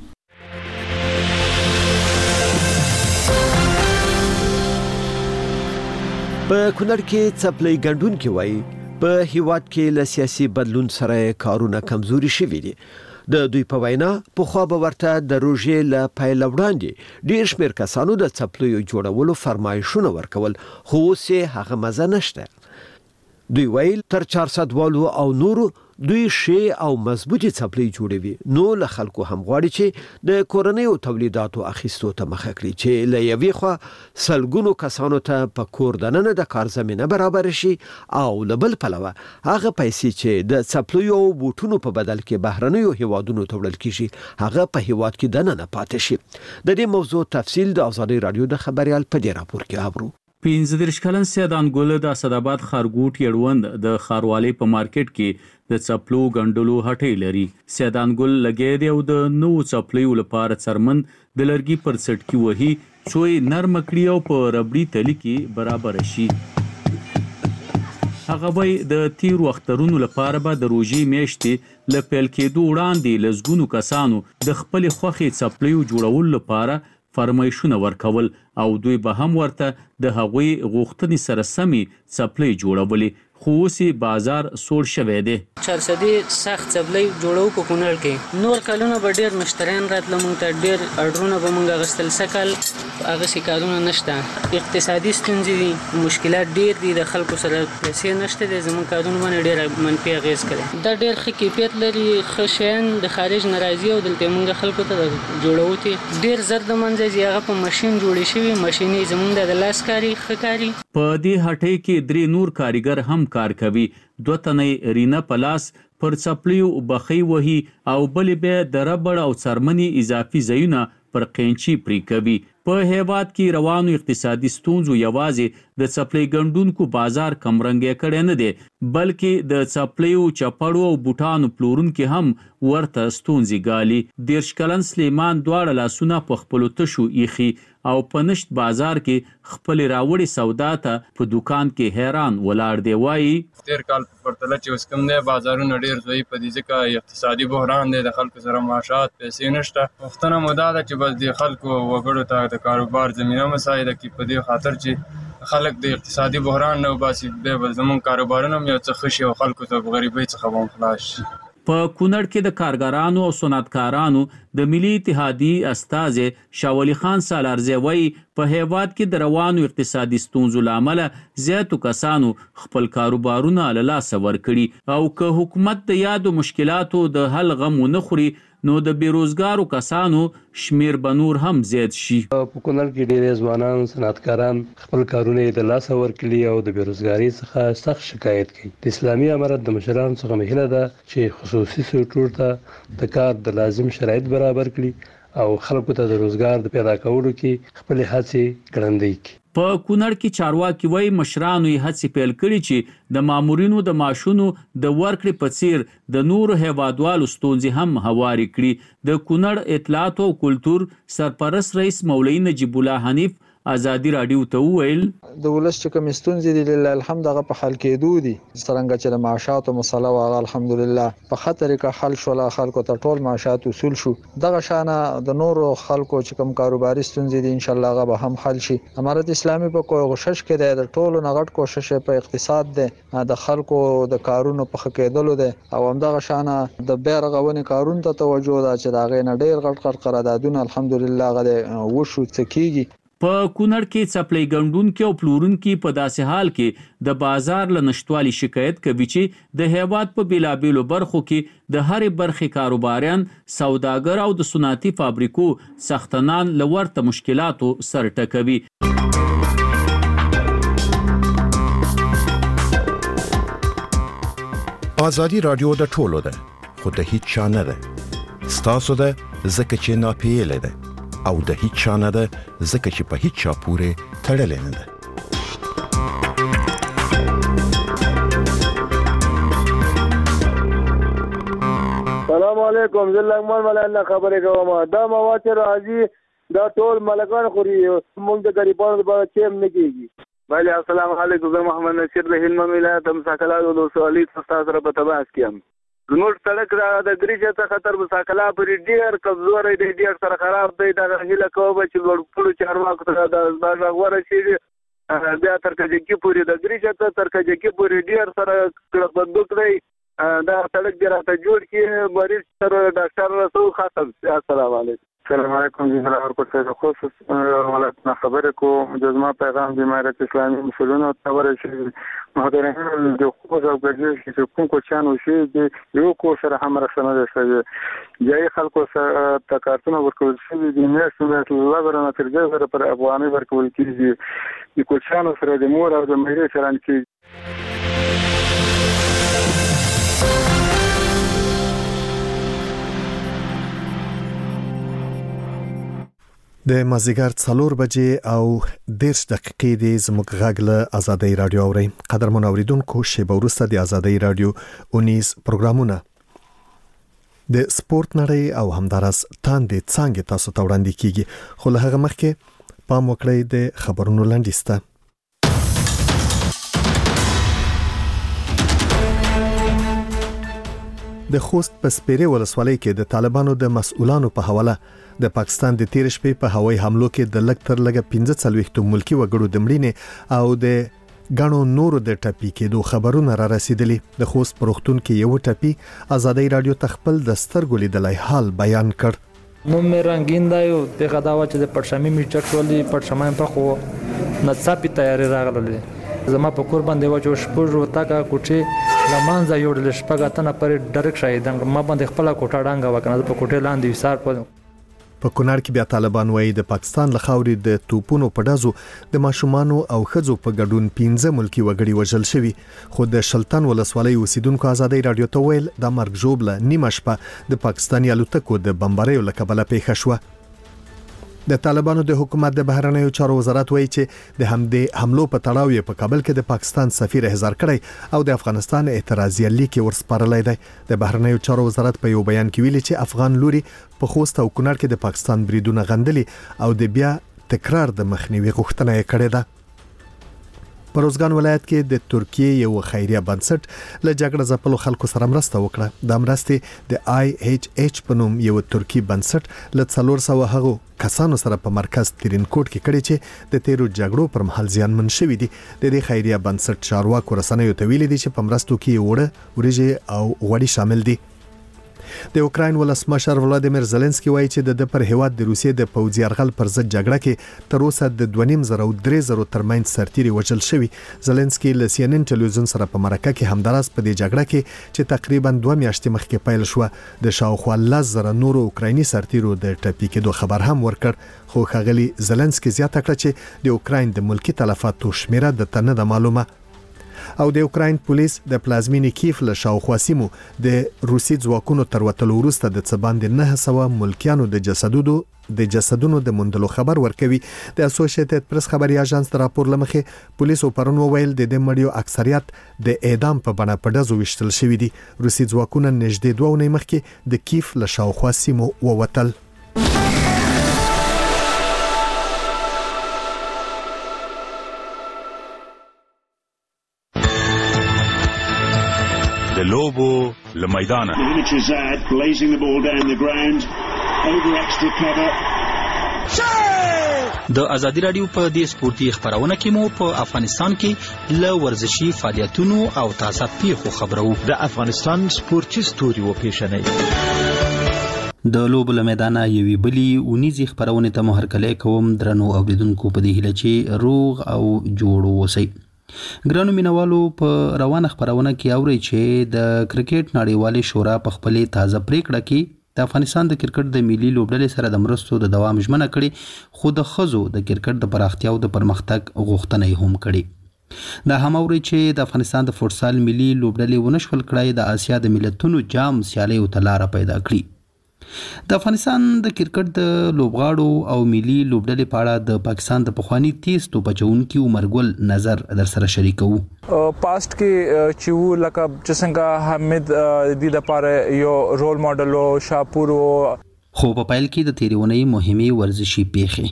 په کونړ کې څپلۍ ګنډونکي وایي په هیواد کې له سیاسي بدلون سره کارونه کمزوري شوي دي. د دوی په وینا په خو به ورته د روژې له پیل وړاندې ډیر شمیر کسانو د څپلیو جوړولو فرمایشونه ورکول خو اوس هغه مزه نشته. دوی ویل تر چهار سوه والو او نورو دوی شی او مضبوطی څپلۍ جوړوي نو له خلکو هم غواړي چې د کورنیو تولیداتو اخیستو ته مخه کړي چې له یوې خوا سلګونو کسانو ته په کور دننه د کار زمینه برابر شي او له بل پلوه هغه پیسې چې د څپلیو او بوټونو په بدل کې بهرنیو هیوادونو ته وړل کیږي هغه په هیواد کې دننه پاتې شي. د دې موضوع تفصیل د آزادۍ رادیو د خبريال په دې راپور کې اورو. پنځه دېرش کلن سیدان ګل د اسداباد خارګوټ یړوند د خاروالۍ په مارکیټ کې د څپلو ګندلو هټۍ لري. سیدان ګل لګې دی او د نو څپلیو لپاره څرمن د لرګي پر څټکی وهي څوې نرم کړي او په ربړي تلی کې برابر شي. هغه وای د تیر وخترونو لپاره به د روژې میاشتې ل پیل کېدو وړاندې لزګونو کسانو د خپل خوخي څپلیو جوړول لپاره فرمایشونه ورکول او دوی به هم ورته د هغوی غوښتنې سره سمې څپلۍ جوړولې خو اوس بازار سوړ شوی دی. چارسدي سخت څپلۍ جوړو په کونړ کې نور کلونه به ډېر مشتریان راتله موږ ته ډېر اډرونه به موږ اخیستل. سږ هغسې کارونه نشته. اقتصادي ستونزې دي مشکلات ډېر دي د خلکو سره پیسې نشته دی زموږ کارونه باندې ډېر منفي اغېز کوي. دا ډېر ښه کیفیت لري ښه شیان د خارج نه راځي او دلته موږ خلکو ته جوړو ته ډېر زر د منځه ځي. هغه په ماشین جوړې شوي ماشینې زموږ د لاس کاري ښه کاري. په دې هټۍ کې درې نور کاریګر هم کار کوي. دوه تنې رینا پلاس پر څپلیو بخۍ وهي او بلې به د ربړ او څرمنې اضافي ځایونه پر قینچي پرې کوي. په هیواد کې روانو اقتصادي ستونزو یوازې د څپلۍ ګنډونکو بازار کمرنګې کړی نه دی بلکې د څپلیو چپړو او بوټانو پلورونکي هم ورته ستونزې ګالي. دېرش کلن سلیمان دواړه لاسونه په خپلو تشو ایښي او په نشت بازار کې خپلې راوړې سودا ته په دوکان کې حیران ولاړ دی. وایي تیر کال په پرتله چې اوس کوم دی بازارونه ډېر ضعیف دي ځکه اقتصادي بحران دی د خلکو سره معاشات پیسې نشته. غوښتنه مو دا ده چې بس د خلکو وګړو ته د کاروبار زمینه مساعده کړي په دې خاطر چې خلک د اقتصادي بحران نه وباسي بیا به زموږ کاروبارونه هم یو څه ښه شي او خلکو ته په غریبۍ څخه به هم خلاص شي. په کونړ کې د کارګرانو او صنعتکارانو د ملي اتحادیې استازي شاولي خان سالارزی وایي په هیواد کې د روانو اقتصادي ستونزو له امله زیاتو کسانو خپل کاروبارونه له لاسه ورکړي او که حکومت د یادو مشکلاتو د حل غم ونه خوري نو د بیروزګارو کسانو شمیر به نور هم زیات شي. په کونړ کې ډېر ځوانان صنعتکاران خپل کارونه یې د لاسه ورکړي او د بیروزګارۍ څخه سخت شکایت کوي. د اسلامي امارت د مشرانو څخه مهیله ده چې خصوصي سکتور ته د کار د لازم شرایط برابر کړي او خلکو ته د روزګار د پیدا کولو کې خپل هڅې ګړندۍ کړي. په کونړ کې چارواکي وایي مشرانو یې هڅې پیل کړي چې د مامورینو د معاشونو د ورکړې په څیر د نورو هیوادوالو ستونزې هم هوارې کړي. د کونړ اطلاعات او کلتور سرپرست رئیس مولوي نجیب الله حنیف آزادی رادیو ته وویل د ولس چې کوم ستونزې دي لله الحمد هغه په حل کېدو دي. څرنګه چې د معاشاتو مسله واغه الحمدلله په خطر کې حل شو. خلکو ته ټول معاشات وصول شو. دغه شانه د نورو خلکو چې کوم کاروباري ستونزې دي ان شاء الله هغه به هم حل شي. امارت اسلامي په کوشش کې د ټولو نغټ کوشش په اقتصاد ده د خلکو د کارونو په ښه کېدلو ده او هم دغه شانه د بیر غونې کارونو ته توجه ده چې دا غي نه ډېر غټ غټ قراردادونه الحمدلله غو وشو څکیږي. په کونړ کې څپلۍ ګنډونکي او پلورونکي په داسې حال کې د بازار له نشټوالي شکایت کوي چې د هیواد په بیلابیلو برخو کې د هرې برخې کاروباریان سوداګر او د صنعتي فابریکو سختنان له ورته مشکلاتو سر ټکوي. آزادی رادیو د ټولو ده خو د هیڅ چا نه ده. ستاسو ده ځکه چې ناپیېلې ده او د هیڅ چا نه ده ځکه چې په هیڅ چا پورې تړلې نه ده. سلام علیکم زه لغمان ملانه خبرې کوم. دا مواد چې راځي دا ټول ملکان خوري موږ د غریبانو لپاره چیم نه کیږي. بله السلام علیکم زه محمد نصیر له هلمند ولایت مساکلا ولسوالۍ څخه سره په تماس کې یم. زموږ سړک را د ګریجه څخه تر مساکلا پورې ډېر کمزوری دی ډېر سره خراب دی. دغه هیله کوم چې لوړپوړو چارواکو ته دا غږ ورسېږي بیا تر کجکي پورې د ګریجه ته تر کجکي پورې ډېر سره بندوق دی دا سړک دې راته جوړ کړي مریض سره ډاکټر رسو خاطر. السلام علیکم. السلام علیکم جناب ورکوټ صاحب خصوص ولایتنا خبره کوم جزما پیغام د امارت اسلامي مسولونو خبره شي محترمین د خصوص او ګرځي چې کوم کو چانو شي د یو کو سره هم رسنه ده چې جاي خلکو سره تکارتونه ورکول شي د میاشتو الله ورنه تر دې سره پر افغاني ورکول کیږي د کو چانو سره د مور او د مېرې سره انکی. د مازیګر څلور بجې او دیرش دقیقې د زموږ غږ له ازادۍ رادیو اورئ. قدرمن اوریدونکو شیبه وروسته د ازادۍ رادیو اونیز پروګرامونه د سپورت نړۍ او همدارس تاندې څنګه تاسو ته وړاندې کیږي، خو له هغه مخکې پام وکړئ د خبرونو لنډیسته. د خوست په سپیرې ولسوالۍ کې د طالبانو د مسؤلانو په حواله د پاکستان د تیر شپې په هوایي حملو کې د لږ تر لږه پنځه څلوېښت ملکی وګړو د مړینې او د غاڼو نورو د ټپي کېدو خبرونه را رسیدلي. د خوست پروختون کې یو ټپي ازادۍ رادیو تخپل د سترګو لیدلای حال بیان کړ. نو مې رنگین دا یو د غداوه چې د پړشمې می چټولې پړشمې په خو نڅاپي تیاری راغله. زما په کور باندې و چې شپږ وتا کا کوټه لمانځه یو ډل شپږ اتنه پر ډایرکټ شاهدان ما باندې خپل کوټه ډانګه وکنه په کوټه لاندې وسار په په کونړ کې بیا طالبان وایي د پاکستان له خاورې د توپونو په ډزو د ماشومانو او ښځو په ګډون پنځه ملکی وګړي وژل شوي، خو د شلتن ولسوالۍ اوسیدونکو ازادۍ رادیو ته ویل د مرګ ژوبله نیمه شپه د پاکستاني الوتکو د بمباریو له کبله پیښه شوه. د طالبانو د حکومت د بهرنیو چارو وزارت وایي چې د همدې حملو په تړاو یې په کابل کې د پاکستان سفیر احضار کړی او د افغانستان اعتراضیه لیک ورسپارلی دی. د بهرنیو چارو وزارت په یو بیان کې ویلي چې افغان لوري په خوست او کونړ کې د پاکستان بریدونه غندلي او د بیا تکرار د مخنیوي غوښتنه یې کړې ده. په روزګان ولایت کې د ترکیې یو خیریه بنسټ له جګړه ځپلو خلکو سره مرسته وکړه. د مرستې د آی ایچ ایچ په نوم یو ترکی بنسټ له څلور سوه هغو کسانو سره په مرکز ترینکوټ کې کړي چې د تیرو جګړو پر مهال زیانمن شوي دي. د دې خیریه بنسټ چارواکو رسنیو ته ویلي دي چې په مرستو کې وړه، وریجې او غوړي شامل دي. د اوکراین ولسمشر ولادیمیر زيلنسکي وایي چې د پر هیواد د روسیې د پوځي یرغل پر ضد جګړه کې تر اوسه د دوه نیم زره او درې زره ترمنځ سرتیري وژل شوي. زيلنسکي له سی ان ان ټلویزیون سره په مرکه کې همدارس په دې جګړه کې چې تقریبا دوه میاشتې مخکې پیل شوه د شاوخوا لس زره نورو اوکرایني سرتیرو د ټپي کېدو خبر هم ورکړ، خو ښاغلي زيلنسکي زیاته کړه چې د اوکراین د ملکی تلفاتو شمیره د تنه د معلومه. او د اوکراین پولیس د پلازمینې کیف له شاوخوا سیمو د روسي ځواکونو تر وتلو وروسته د څه باندې نه سوه ملکیانو د جسدونو د جسدونو د موندلو خبر ورکوي. د اسوسییټډ پریس خبري اژانس د راپور لمخې پولیسو پرون وویل د دې مړیو اکثریت د اعدام په بڼه په ډزو وشتل شوي دي. روسي ځواکونه نږدې دوه اونۍ مخکې د کیف له شاوخوا سیمو ووتل. د لوبو لمیدانه د ازادي رادیو په دې سپورتي خبرونه کې مو په افغانستان کې ل ورزشي فعالیتونو او تازه پیښو خبرو. د افغانستان سپورتي ستوري و پیښنې د لوبو لمیدانه یوي بلی ونیزي خبرونه ته مهرکلې کوم درنو اوریدونکو په دې هیله چې روغ او جوړ اوسئ. ګرانو مینوالو په روانه خبرونه کې اوري چې د کرکټ نړیوالې شورا په خپل تازه پریکړه کې د افغانستان د کرکټ د ملي لوبډلې سره د مرستو د دوام ژمنه کړې، خو د ښځو د کرکټ د پراختیا او د پرمختګ غوښتنه یې هم کړې. دا هم اوري چې د افغانستان د فوټسال ملي لوبډلې ونشول کړای د آسیا د ملتونو جام سیالیو ته لاره پیدا کړي. د افغانستان د کرکټ د لوبغاړو او ملي لوبډلې په اړه د پاکستان د پخوانی تیز توپ اچونکي عمر ګل نظر در سره شریکو. پاست کې چې و لکه چې څنګه حمید د لپاره یو رول ماډل او شاپور خو په پایل کې د تیریونی مهمه ورزشي پیښې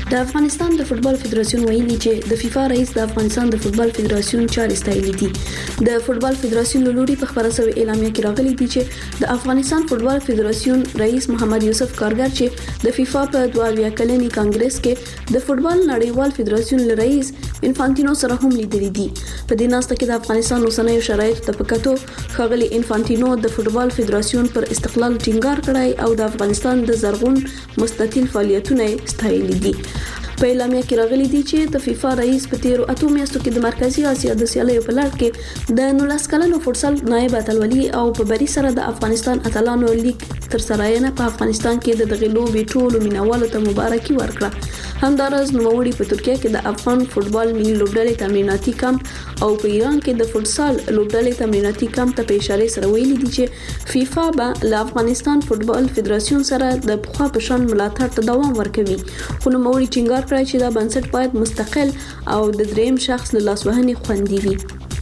د افغانستان د فوتبال فدراسیون ویلي چې د فیفا رئیس د افغانستان د فوتبال فدراسیون چارې ستایلې دي. د فوتبال فدراسیون له لوري په خبره شوی اعلامیه کې راغلي دي چې د افغانستان فوتبال فدراسیون رئیس محمد یوسف کارګر چې د فیفا په دوه اویا کلنی کانګرس کې د فوتبال نړیوال فدراسیون رئیس انفانتینو سره هم لیدلي دي. په دې ناسته کې د افغانستان اوسنۍ شرایط ته پکاتو ښاغلي انفانتینو د فوتبال فدراسیون پر استقلال ټینګار کړی او د افغانستان د زرغون مستطیل فعالیتونه ستایلي دي. په اعلامیه کې راغلي دي چې د فیفا رئیس په تیرو اتو میاشتو کې د مرکزی اسیا د سیالیو په لړ کې د نولس کلنو فوتسال نایب اتلولي او په بری سره د افغانستان اتلانو لیگ تر سرایانه په افغانستان کې د دغه لوبې ټولو مینوالو ته مبارکي ورکړه. همدارس نوموړي په ترکیه کې د افغان فوتبال ملي لوبډلې تمریناتي کمپ او په ایران کې د فوتسال لوبډلې تمریناتي کمپ ته په اشاره سره ویلي دي چې فیفا به له افغانستان فوتبال فدراسیون سره د پخوا په شان ملاتړ ته دوام ورکوي. خو نوموړي ټینګار کړی چې دا بنسټ باید مستقل او د دریم شخص له لاسوهنې خوندي وي.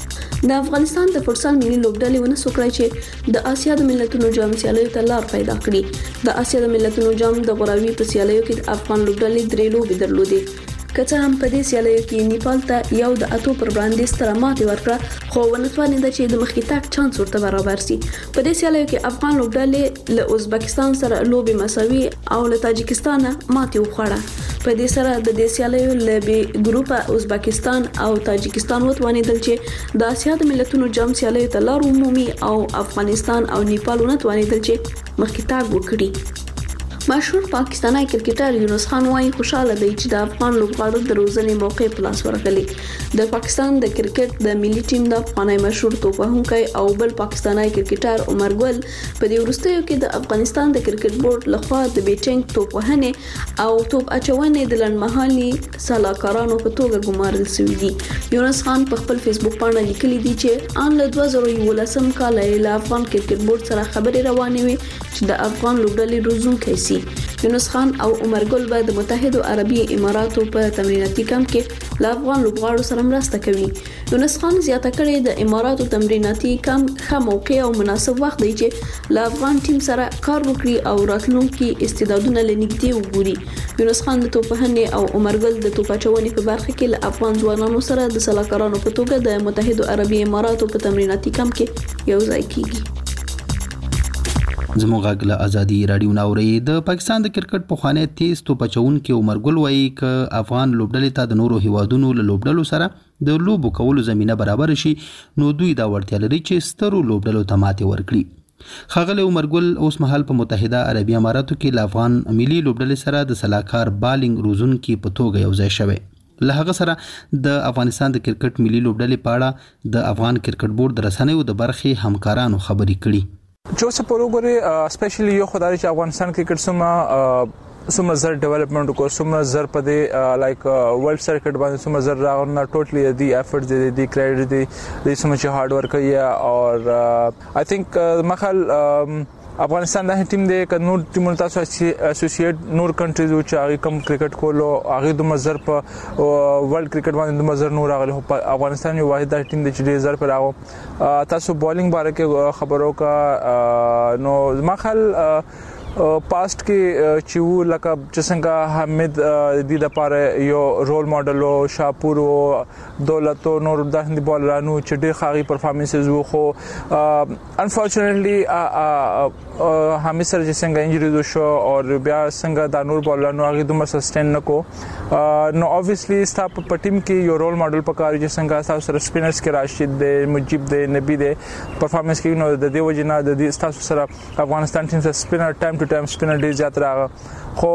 د افغانستان د فوتسال ملي لوبډلې ونه سوکړای چې د آسیا د ملتونو جام سیالیو ته لار پیدا کړي. د آسیا د ملتونو جام د غوراوي په سیالیو کې د افغان لوبډلې درې لوبې درلودې. که څه هم په دې سیالیو کې نیپال ته یو د اتو پر وړاندې ستره ماتې ورکړه، خو ونه توانېده چې د مخکې تګ چانس ورته برابر شي. په دې سیالیو کې افغان لوبډلې له ازبکستان سره لوبې مساوي او له تاجکستان ماتې وخوړه. په دې سره د دې سیالیو له بي ګروپ ازبکستان او تاجکستان وتوانېدل چې د آسیا د ملتونو جام سیالیو ته لار ومومي او افغانستان او نیپال ونه توانېدل چې مخکې تګ وکړي. مشهور پاکستانی کرکټر یونس خان وايي خوشاله دی چې د افغان لوبغاړو د روزنې موقع په لاس ورغلی. د پاکستان د کرکټ د ملي ټیم د افغاني مشهور توپ وهونکی او بل پاکستانی کرکټر عمر ګل په دې وروستیو کې د افغانستان د کرکټ بورډ لخوا د بیټینګ توپ وهنې او توپ اچونې د لنډمهالي سلاکارانو په توګه ګمارل شوی دي. یونس خان په خپل فیسبوک باندې لیکلي دي چې ان له دوه زره یولسم کال له افغان کرکټ بورډ سره خبرې روانې وي چې د افغان لوبډلې روزونکي سي. یونس خان او عمر ګل به د متحده عربي اماراتو په تمریناتي کمپ کې له افغان لوبغاړو سره مرسته کوي. یونس خان زیاته کړې د اماراتو تمریناتي کمپ ښه موقع او مناسب وخت دی چې له افغان ټیم سره کار وکړي او راتلونکي استعدادونه لنږدې وګوري. یونس خان د توپ وهنې او عمر ګل د توپ اچونې په برخه کې له افغان ځوانانو سره د سلاکارانو په توګه د متحده عربي اماراتو په تمریناتي کمپ کې یو ځای کیږي. زموږ غږ له ازادي رادیو ناوري. د پاکستان د کرکټ پخوانی تیز توپ اچونکي عمر ګل وایي ک افغان لوبډلې ته د نورو هیوادونو له لوبډلو سره د لوبو کولو زمينه برابر شي نو دوی دا وړتیا لري چې سترو لوبډلو ته ماتې ورکړي. ښاغلی عمر ګل اوس مهال په متحده عربي اماراتو کې له افغان ملي لوبډلې سره د سلاکار بالینګ روزونکي په توګه یو ځای شوی. له هغه سره د افغانستان د کرکټ ملي لوبډلې په اړه د افغان کرکټ بورډ د رسنیو د برخې همکارانو خبرې کړي. جو څه په وګوري سپیشلی یو خدای چې افغانستان کرکټ سم سم زر ډیولپمنٹ کو سم زر په دې لایک ورلد سرکټ باندې سم زر راغونه ټوټلی دی افورټ دی دی کریډټ دی د سم چې هارد ورک کوي او آی تھنک مخال افغانستان د ټیم د نور ټیمونو تاسو اسوسییټ نور کنټریز او چې هغه کم کرکټ کولو هغه د مزر په ورلد کرکټ باندې د مزر نور راغلی. افغانستان یو واحد ټیم د چې د زر پر راغو. تاسو بالینګ باره کې خبرو کا نو مخال پاست کې چې وو لکه چې څنګه حمید د لپاره یو رول ماډل او شاپور او دولت او نور د هندي بالرانو چې ډېر ښه پرفارمنسز وو خو انفورچونټلی حمید سره چې څنګه انجری شو او بیا څنګه د نور بالرانو هغه دومره سسټین نکو نو obviously ستا په ټیم کې یو رول ماډل پکاري چې څنګه تاسو سره سپینرز کې راشد دی مجيب دی نبی دی پرفارمنس کې نو د دې وجنه د دې تاسو سره افغانستان ټیم سره سپینر ټایم ټو ټایم سپینر ډیر زیات راغ خو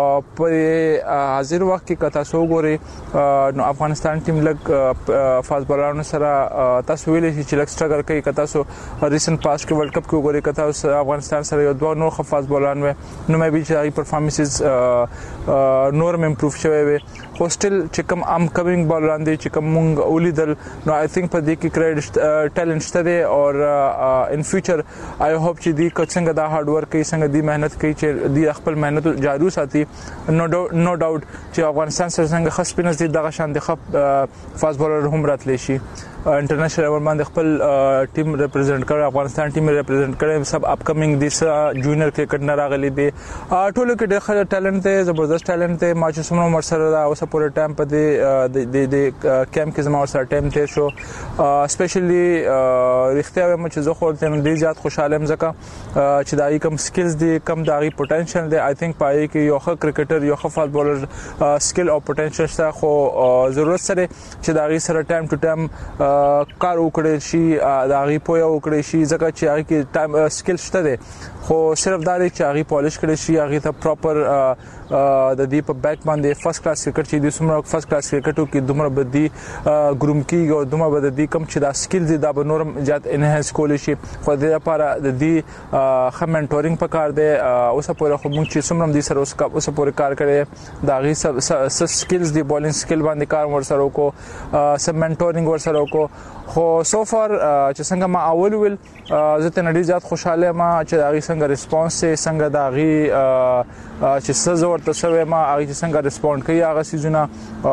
په حاضر وخت کې کتا سو ګوري نو افغانستان ټیم لګ فاست بالرانو سره تاسو ویلې چې لګ سټرګل کوي کتا سو ریسنت پاس کې ورلد کپ کې ګوري کتا افغانستان سره یو دوه نور فاست بالران و نو مې به چې پرفارمنسز نور امپروف شوی وي خو سټل چې کوم ام کمینګ بالران دي چې کوم مونږ ولیدل نو آی تھنک په دې کې کریډټ ټیلنټ شته دي او ان فیوچر آی هوپ چې دې څنګه دا هارد ورک کوي څنګه دې مهنت کوي چې دې خپل مهنت جارو ساتي نو نو ډاوټ چې افغانستان سره څنګه خاص پینس دي دغه شان دي خپ فاست بالر هم راتلی شي انټرنیشنل لیول باندې خپل ټیم ریپرزینټ کړ افغانستان ټیم ریپرزینټ کړ سب اپ کمینګ دیس جونیئر کرکټ نه راغلي دي ټولو کې ډېر ټالنت دی زبردست ټالنت دی ما چې څومره مرسره دا اوس پورې ټایم په دې د د کیمپ کې زما سره ټایم تیر شو سپیشلی رښتیا وایم چې زه خو ډېر زیات خوشاله یم ځکه چې دا کوم سکلز دي کم دا غي پوتنشل دی آی تھنک پای کې یو ښه کرکټر یو ښه فاست بولر سکل او پوتنشل شته خو ضرورت سره چې دا غي سره ټایم ټو ټایم کار وکړي شي دا غي پوهه وکړي شي ځکه چې هغه کې ټایم سکل شته دی خو صرف دا دی چې هغه پالیش کړي شي هغه ته پراپر د دې په بیک باندې فرست کلاس کرکټ چې د سمره فرست کلاس کرکټو کې دومره بدی ګروم کیږي او دومره بد دي کم چې دا سکل دي دا به نورم زیات انهانس کول شي خو د لپاره د دې خه منټورینګ پکار دی اوس پورې خو موږ چې سمره د سره اوس پورې کار کړي دا غي سب سکلز دی بولینګ سکل باندې کار ور سره وکړو سب منټورینګ ور سره وکړو خو سو فار چې څنګه ما اول ویل زه ته نړۍ زیات خوشاله ما چې دا غي څنګه ریسپانس څنګه دا غي چې څه زور ته سوي ما هغه چې څنګه ریسپونډ کوي هغه سيزونه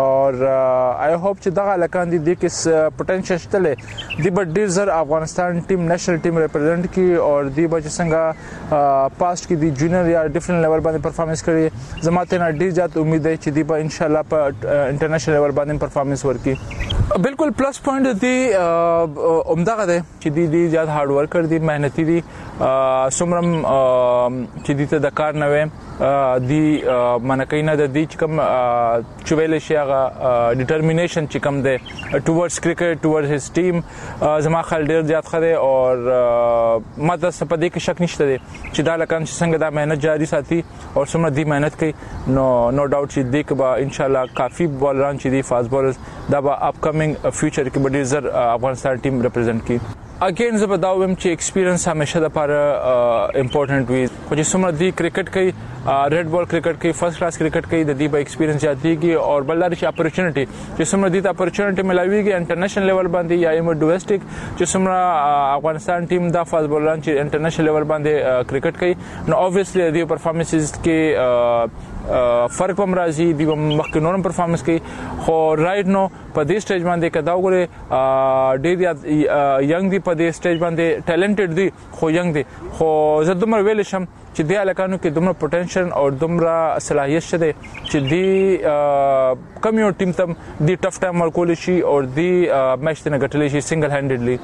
او آی هوپ چې دغه لکان دي د کې پوتنشل شته دی بټ ډیر زر افغانستان ټیم نېشنل ټیم ریپرزینټ کی او دی به څنګه پاست کې دی جونیئر یا ډیفرنٹ لیول باندې پرفارمنس کوي زما ته ډیر زیات امید ده چې دی به ان شاء الله په انټرنیشنل لیول باندې پرفارمنس ورکړي بالکل پلس پوینټ دی عمدہ ده چې دی دی زیات هارد ورکر دی مهنتي دی سمرم چې دی ته د کار نه وي دی منکینه د دې چې کوم چویل شي هغه ډیټرمینیشن چې کوم دی ټوورډز کرکټ ټوورډز هیز ټیم زما خل ډیر زیات خره او ما د سپدې کې شک نشته دی چې دا لکان چې څنګه دا مهنت جاری ساتي او سمره دی مهنت کوي نو نو ډاوټ چې دی کبا ان شاء الله کافی بولران چې دی فاست بولرز دا به اپ کمینګ فیوچر کې به ډیر زر افغانستان ټیم ریپرزینټ کوي اگین زه به دا وایم چې ایکسپیرینس همیشه د لپاره امپورټنٹ وي خو چې څومره دی کرکټ کوي ریډ بال کرکټ کوي فرست کلاس کرکټ کوي د دې به ایکسپیرینس زیاتېږي او بل لري چې اپورچونټي چې څومره دی ته اپورچونټي ملاويږي انټرنیشنل لیول باندې یا ایم ډومېسټک چې څومره افغانستان ټیم د فاست بولران چې انټرنیشنل لیول باندې کرکټ کوي نو اوبویسلی دی پرفارمنسز کې فرق هم راځي دی مخکې نورم پرفارمنس کوي خو رائټ نو په دې سټیج باندې کدا وګوره ډېر ینګ دی په دې سټیج باندې ټیلنټډ دی خو ینګ دی خو زه دومره ویل شم چې د الکانو کې دومره پوتنشل او دومره صلاحیت شته چې دی کم یو ټیم تم دی ټف ټایم ورکول شي او دی میچ ته غټلی شي سنگل هینډډلی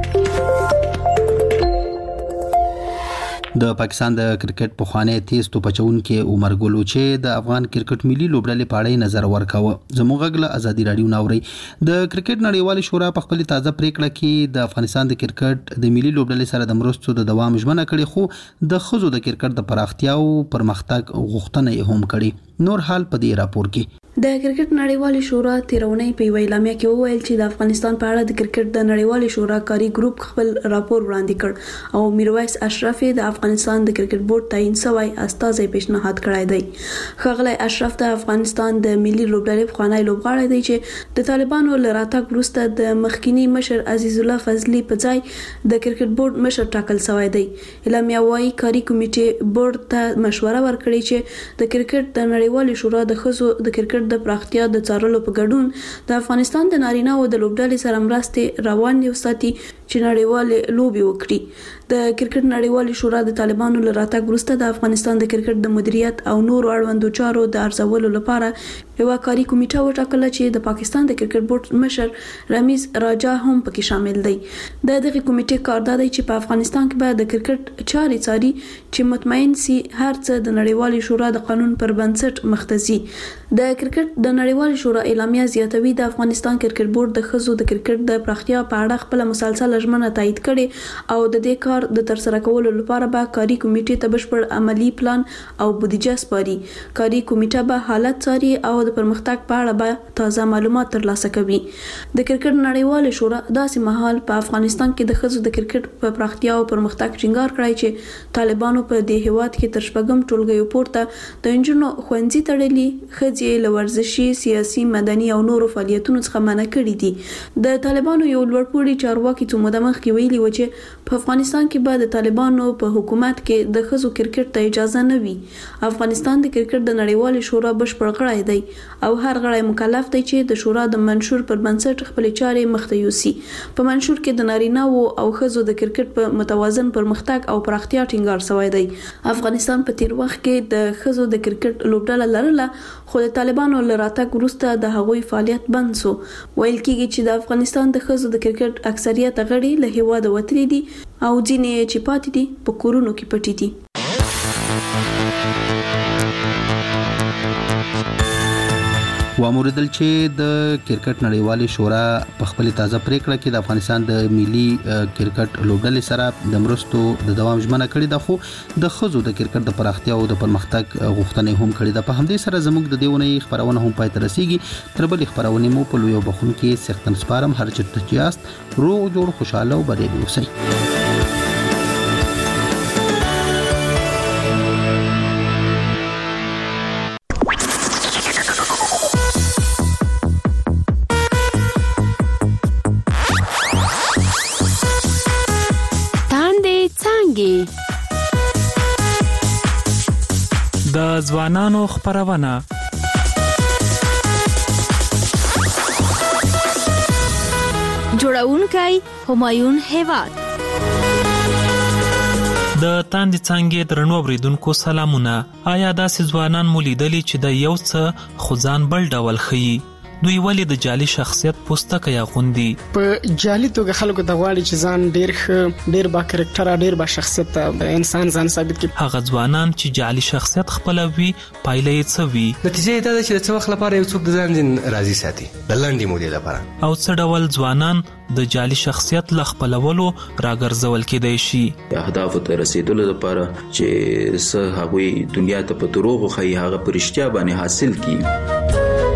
د پاکستان د کرکټ په خوانه تیز تو پچون کې عمر ګلو چې د افغان کرکټ ملي لوبډلې پاړې نظر ورکاوه زموږ غږ ازادي رادیو ناوري د کرکټ نړیوال شورا په خپل تازه پریکړه کې د افغانستان د کرکټ د ملي لوبډلې سره د مرستو د دوام ژمنه کړې خو د خزو د کرکټ د پراختیا او پرمختګ غوښتنه هم کړې نور حال په دې راپور کې د کرکټ نړیوال شورا تیرونی په ویلامیا کې وویل چې د افغانستان په اړه د کرکټ د نړیوال شورا کاری ګروپ خپل راپور وړاندې کړ او میرویس اشرف د افغانستان د کرکټ بورډ تعین شوی استازي پیشنهاد کړی دی خغلی اشرف د افغانستان د ملي لوبډلې خوانی لوبغاړی دی چې د طالبانو لراتګ وروسته د مخکینی مشر عزیز الله فضلی په ځای د کرکټ بورډ مشر ټاکل شوی دی اعلامیه وايي کاری کمیټه بورډ ته مشوره ورکړي چې د کرکټ د نړیوال شورا د خزو د کرکټ د پراختیا د څارلو په ګډون د افغانستان د نارینه او د لوبډلې سره مرستې روان دي وساتي چې نړیوال لوبي وکړي د کرکټ نړیوال شورا د طالبانو لراتګ وروسته د افغانستان د کرکټ د مدیریت او نور اړوندو چارو د ارزولو لپاره یو کاری کمیټه وټاکله چې د پاکستان د کرکټ بورډ مشر رمیز راجا هم پکې شامل دی د دغه کمیټې کاردار دی چې په افغانستان کې به د کرکټ چاري چاري چې مطمئن سي هر څه د نړیوال شورا د قانون پر بنسټ مختزي د کرکټ د نړیوال شورا اعلامیه زیاتوي د افغانستان کرکټ بورډ د خزو د کرکټ د پراختیا په اړه خپل مسلسل ژمنه تایید کړي او د دې کار د ترسره کولو لپاره به کاری کمیټې ته بشپړ عملی پلان او بودیجه سپاري کاری کمیټه به حالت څاري او د پرمختګ په اړه به تازه معلومات ترلاسه کوي د کرکټ نړیوال شورا داسې مهال په افغانستان کې د خزو د کرکټ په پراختیا او پرمختګ ټینګار کړی چې طالبانو په دې هیواد کې تر شپږم ټولګیو پورته د انجونو خوندزي تړلي خځې لورزشي سیاسي مدني او نورو فعالیتونو څخه منع کړي دي د طالبانو یو لوړپوړي چارواکي څو موده مخکې ویلي و چې په افغانستان کې به د طالبانو په حکومت کې د ښځو کرکټ ته اجازه نه وي. افغانستان د کرکټ د نړیوالې شورا بشپړ غړی دی او هر غړی مکلف دی چې د شورا د منشور پر بنسټ خپل چارې مخته یوسي. په منشور کې د نارینه او ښځو د کرکټ په متوازن پرمختګ او پراختیا ټینګار شوی دی. افغانستان په تیر وخت کې د ښځو د کرکټ لوبډله لرله، خو د طالبانو له راتګ وروسته د هغوی فعالیت بند شو. ویل کېږي چې د افغانستان د ښځو د کرکټ اکثریت غړي له هیواده وتلي دي او ځینې چې پاتې دي په کورونو کې پټي دي. واموردل چې د کرکټ نړیوالې شورا په خپل تازه پریکړه کې د افغانستان د ملي کرکټ لوبډلې سره د مرستو د دوام ژمنه کړې ده، خو د ښځو د کرکټ د پراختیا او د پرمختګ غوښتنې هم کړې ده. په همدې سره زموږ د دیونې خبرونه هم پای ته رسیږي. تر بلې خبرونه مو په لوی بخون کې سختن سپارم. هر چیرته چې یاست روغ جوړ خوشاله او بریالي اوسئ. د ځوانانو خبرونه جوړونکی همایون هیواد. د تاندې څانګې درنو اوریدونکو سلامونه. آیا داسې ځوانان مو لیدلي چې د یو څه خو ځان بل ډول ښیي؟ دوی ولې د جعلي شخصیت پوستکی اغوندي؟ په جعلي توګه خلکو ته غواړي چې ځان ډیر ښه، ډیر با کرکټر، ډیر با شخصیت انسان ځان ثابت کړي. هغه ځوانان چې جعلي شخصیت خپلوي پایله یې څه وي؟ نتیجه دا ده چې د څه وخت لپاره یو څوک د ځان ځین راضي ساتي د لنډې مودې لپاره. او څه ډول ځوانان د جعلي شخصیت له خپلولو راګرځول کېدای شي؟ اهدافو ته رسیدلو لپاره چې څه هغوی دنیا ته په دروغو ښیي هغه په رښتیا باندې حاصل کړي.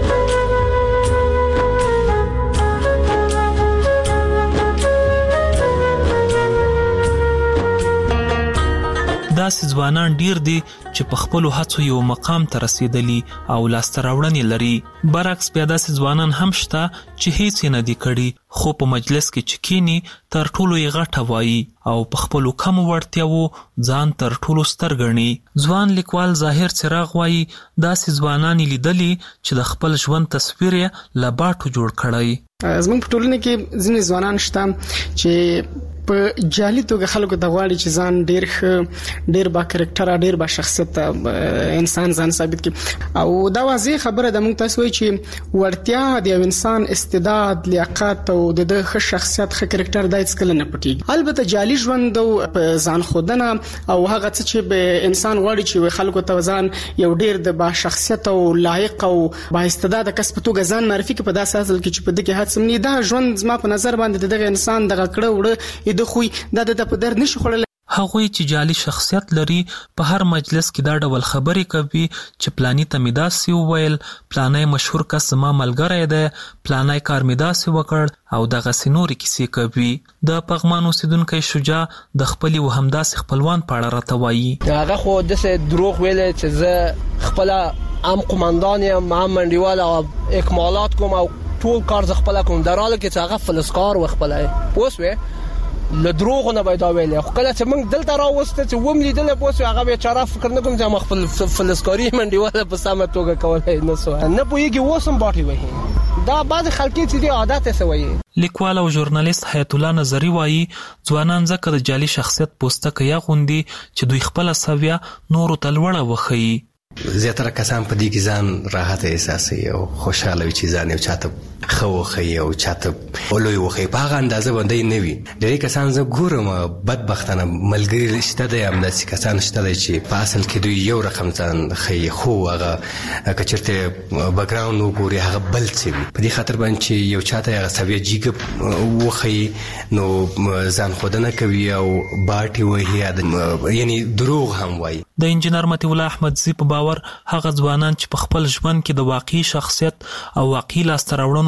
داسې ځوانان ډیر دي چې په خپلو هڅو یو مقام ته رسیدلي او لاسته راوړنې لري. برعکس بیا داسې ځوانان هم شته چې هیڅ یې نه دي کړي، خو په مجلس کې چې کینی تر ټولو یې غټه وایي او په خپلو کمو وړتیاوو ځان تر ټولو ستر ګڼي. ځوان لیکوال ظاهر څراغ وایي داسې ځوانان لیدلي چې د خپل ژوند تصویر یې له باټو جوړ کړی. زموږ په ټولنه کې ځینې ځوانان شته چې په جعلي توګه خلکو ته غواړي چې ځان ډیر ښه، ډیر با کرکټر، ډیر با شخصیت انسان ځان ثابت کړي. او دا واضح خبره ده، موږ تاسو وایي چې وړتیا د یو انسان استعداد، لیاقت او د ښه شخصیت، ښه کرکټر دا هیڅ کله نه پټیږي. البته جعلي ژوند او ځان خودنه او هغه څه چې به انسان غواړي چې خلکو ته ځان یو ډیر د با شخصیت او لایق او با استعداد کس په توګه ځان معرفي کړي، په داسې حال کې چې په دغه هڅه نه دا ژوند زما په نظر باندې دغه انسان دغه کړه وړه د خوې دا د په در نشي خړل. هغوی چې جعلي شخصیت لري په هر مجلس کې دا ډول خبرې کوي چې پلانی ته مې داسې وویل، پلانی مشهور کس زما ملګری دی، پلانی کار مې داسې وکړ او دغسې نورې کیسې کوي. د پغمان اوسیدونکی شجاع د خپلې و همداسې خپلوان په اړه راته وایي. هغه خو داسې دروغ ویل چې زه خپله ام قماندان یم، ام منډیوال او اکمالات کوم او ټول کار زه خپله کوم، در حاله کې چې هغه فلسکار و خپله پوه شوې له دروغو نه باید ویلې. خو کله چې موږ دلته راوسته چې وم لیدلی پوه شوې هغه بیچاره فکر نه کوم چې ما خپل فلسکاري منډیواله په سمه توګه کولی نه شو، نه پوهېږي اوس هم باټې وهي. دا بعضې خلکې چې دي عادت یې څه وایي. لیکوال او ژورنالیست حیات الله نظري وایي ځوانان ځکه د جعلي شخصیت پوستکی اغوندي چې دوی خپله سویه نورو ته لوړه وښیي. زیاتره کسان په دې کې ځان راحت احساسوي او خوشاله وي چې ځان یو چاته ښه وښیي او چاته لوی وښیي. په هغه اندازه باندې نه وي. ډېری کسان زه ګورم بدبختانه ملګري شته دی، همداسې کسان شته دی چې په اصل کې دوی یو رقم ځان ښیي، خو هغه که چېرته بکګراونډ وګوري هغه بل څه وي. په دې خاطر باندې چې یو چاته هغه سویه جیګه وښیي نو ځان ښودنه کوي او باټې وهي، یعنی دروغ هم وایي. د انجینر مطیع الله احمدزي په باور هغه ځوانان چې په خپل ژوند کې د واقعي شخصیت او واقعي لاسته راوړنو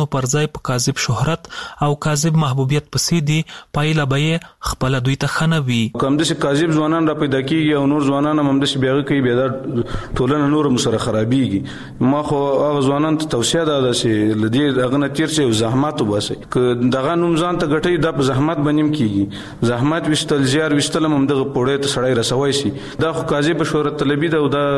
ارزښتونو پر ځای په کاذب شهرت او کاذب محبوبیت پسې دي، پایله به یې خپله دوی ته ښه نه وي. کوم داسې کاذب ځوانان را پیدا کېږي او نور ځوانان هم همداسې بیا هغه کوي، بیا دا ټولنه نور هم سره خرابېږي. ما خو هغه ځوانانو ته توصیه ده چې له دې هغه نه تېر شي او زحمت وباسئ. که دغه نوم ځان ته ګټئ دا په زحمت باندې هم کېږي. زحمت ویستل زیار ویستل هم همدغه پوړۍ ته سړی رسوی شي. دا خو کاذب شهرت طلبي ده او دا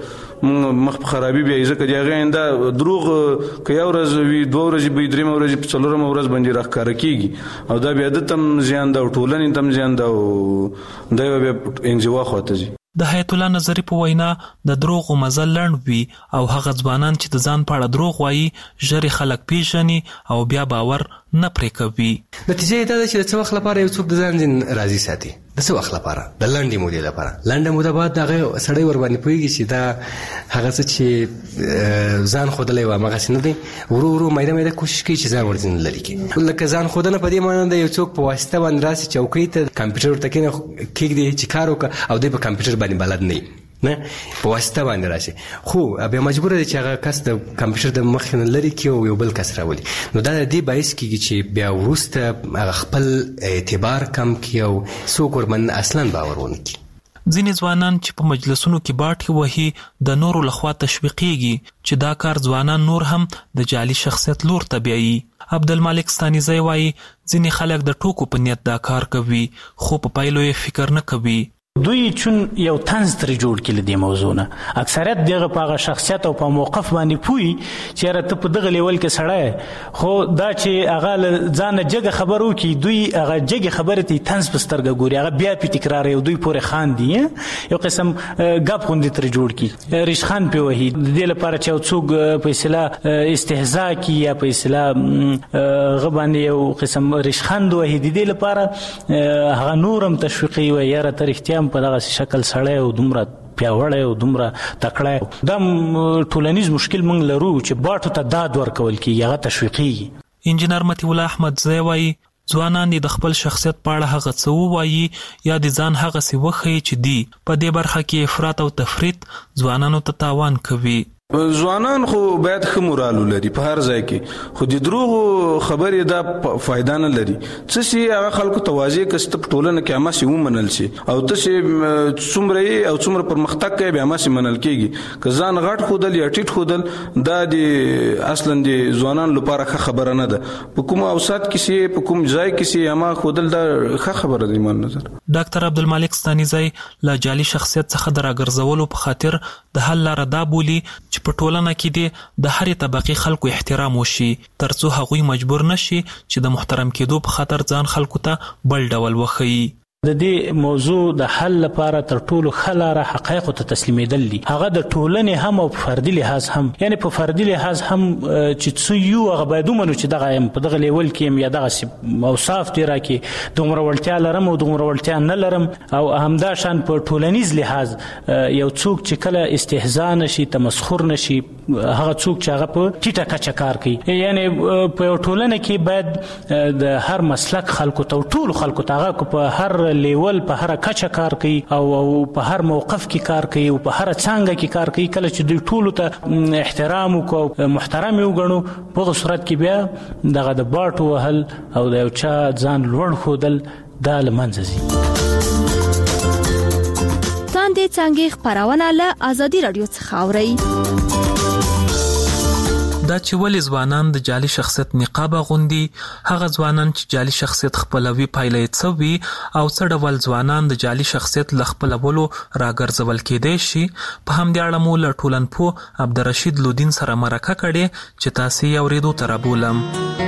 مخ په خرابي بیا ځکه د هغې آینده دروغ که یو ورځ وي دوه ورځې به وي درېیمه ورځ په څلورمه ورځ باندې راښکاره کېږي او دا بیا ده ته هم زیان ده او ټولنې ته هم زیان ده او دا به بیا انزوا خواته ځي. د حیات الله نظري په وینا د دروغو مزل لنډ وي او هغه ځوانان چې د ځان په اړه دروغ وایي ژر خلک پیژني او بیا باور نه پرې کوي. نتیجه یې دا ده چې د څه وخت لپاره یو څوک د ځان ځین راضي ساتي، د څه وخت لپاره، د لنډې مودې لپاره. لنډه موده بعد هغه سړی ور باندې پوهېږي چې دا هغه څه چې ځان ښودلی و همغسې نه دی، ورو ورو میده میده کوشش کوي چې ځان ور ځینې لرې کړي. لکه ځان ښودنه په دې معنی ده یو څوک په واسطه باندې راسي چوکۍ ته کمپیوټر ورته کښېږدي چې کار وکړه او دی په کمپیوټر باندې بلد نه وي، نه په واسطه باندې راشي، خو بیا مجبوره دی چې هغه کس د کمپیوټر د مخې نه لرې کړي او یو بل کس راولي. نو دا د دې باعث کېږي چې بیا وروسته هغه خپل اعتبار کم کړي او څوک ورباندې اصلا باور ونه کړي. ځینې ځوانان چې په مجلسونو کې باټې وهي د نورو لخوا تشویقېږي چې دا کار ځوانان نور هم د جعلي شخصیت لور ته بیایي. عبدالمالک ستانیزی وایي ځینې خلک د ټوکو په نیت دا کار کوي خو په پایلو یې فکر نه کوي. دوی چون یو طنز ترې جوړ کړي له دې موضوع نه، اکثریت دغه په هغه شخصیت او په موقف باندې پوهي چې یاره ته په دغه لیول کې سړی، خو دا چې هغه له ځانه جګه خبر وکړي دوی هغه جګې خبرې ته طنز په سترګه ګوري، هغه بیا پې تکراروي او دوی پورې خاندي، یو قسم ګپ غوندې ترې جوړ کړي، ریشخند پې وهي د دې لپاره چې یو څوک په اصطلاح استهزا کړي یا په اصطلاح هغه باندې یو قسم ریشخند وهي، د دې لپاره هغه نور هم تشویقوي وایي یاره ته رښتیا په دغه شکل سړی او دومره پیاوړی او دومره تکړی. دا ټولنیز مشکل موږ لرو چې باټو ته داد ورکول کېږي، هغه تشویقېږي. انجینر مطیع الله احمدزی وایي ځوانان د خپل شخصیت په اړه هغه څه ووایي یا د ځان هغسې وښیي چې دی په دې برخه کې افراط او تفریط ځوانانو ته تاوان کوي. ځوانان خو باید ښه مورال ولري په هر ځای کې، خو د دروغو خبرې دا فایده نه لري. څه چې هغه خلکو ته واضح کړه چې ته په ټولنه کې هماسې ومنل شي او ته چې څومره یې او څومره پرمختګ کوې بیا هماسې منل کېږي. که ځان غټ ښودل یا ټیټ ښودل دا د اصلا د ځوانانو لپاره ښه خبره نه ده. په کوم اوسط کې چې په کوم ځای کې چې هما ښودل دا ښه خبره ده ایمان نظر. ډاکټر عبدالمالک ستانیزی له جعلي شخصیت څخه د راګرځولو په خاطر د حل لاره دا بولي چې په ټولنه کې د هرې طبقې خلکو احترام وشي ترڅو هغوی مجبور نشي چې د محترم کېدو په خاطر ځان خلکو ته بل ډول وښیي. د دې موضوع د حل لپاره تر ټولو ښه لاره حقایقو ته تسلیمېدل دي، هغه د ټولنې هم او په فردي لحاظ هم، یعنې په فردي لحاظ هم چې څه یو هغه باید ومنو چې دغه یم په دغه لیول کې یم یا دغسې اوصاف دې راکړي، دومره وړتیا لرم او دومره وړتیا نه لرم. او همدا شان په ټولنیز لحاظ یو څوک چې کله استهزا نشي تمسخر نشي، هغه څوک چې هغه په ټیټه کچه کار کوي، یعنې په یو ټولنه کې باید د هر مسلک خلکو ته او ټولو خلکو ته هغه په هر لیول په هر کچه کار کوي او په هر موقف کې کار کوي او په هر څانګه کې کار کوي، کله چې دوی ټولو ته احترام وکړو محترم یې وګڼو په هغه صورت کې بیا دغه د باټو وهل او د یو چا ځان لوړ ښودل دا له منځه ځي. تاندې څانګې خپرونه له ازادي راډیو څخه اورئ. دا چې ولې ځوانان د جعلي شخصیت نقاب اغوندي، هغه ځوانان چې جعلي شخصیت خپلوي پایله یې څه وي او څه ډول ځوانان د جعلي شخصیت له خپلولو راګرځول کېدای شي، په همدې اړه مو له ټولنپوه عبدالرشید لودین سره مرکه کړې چې تاسې یې اورېدو ته رابولم.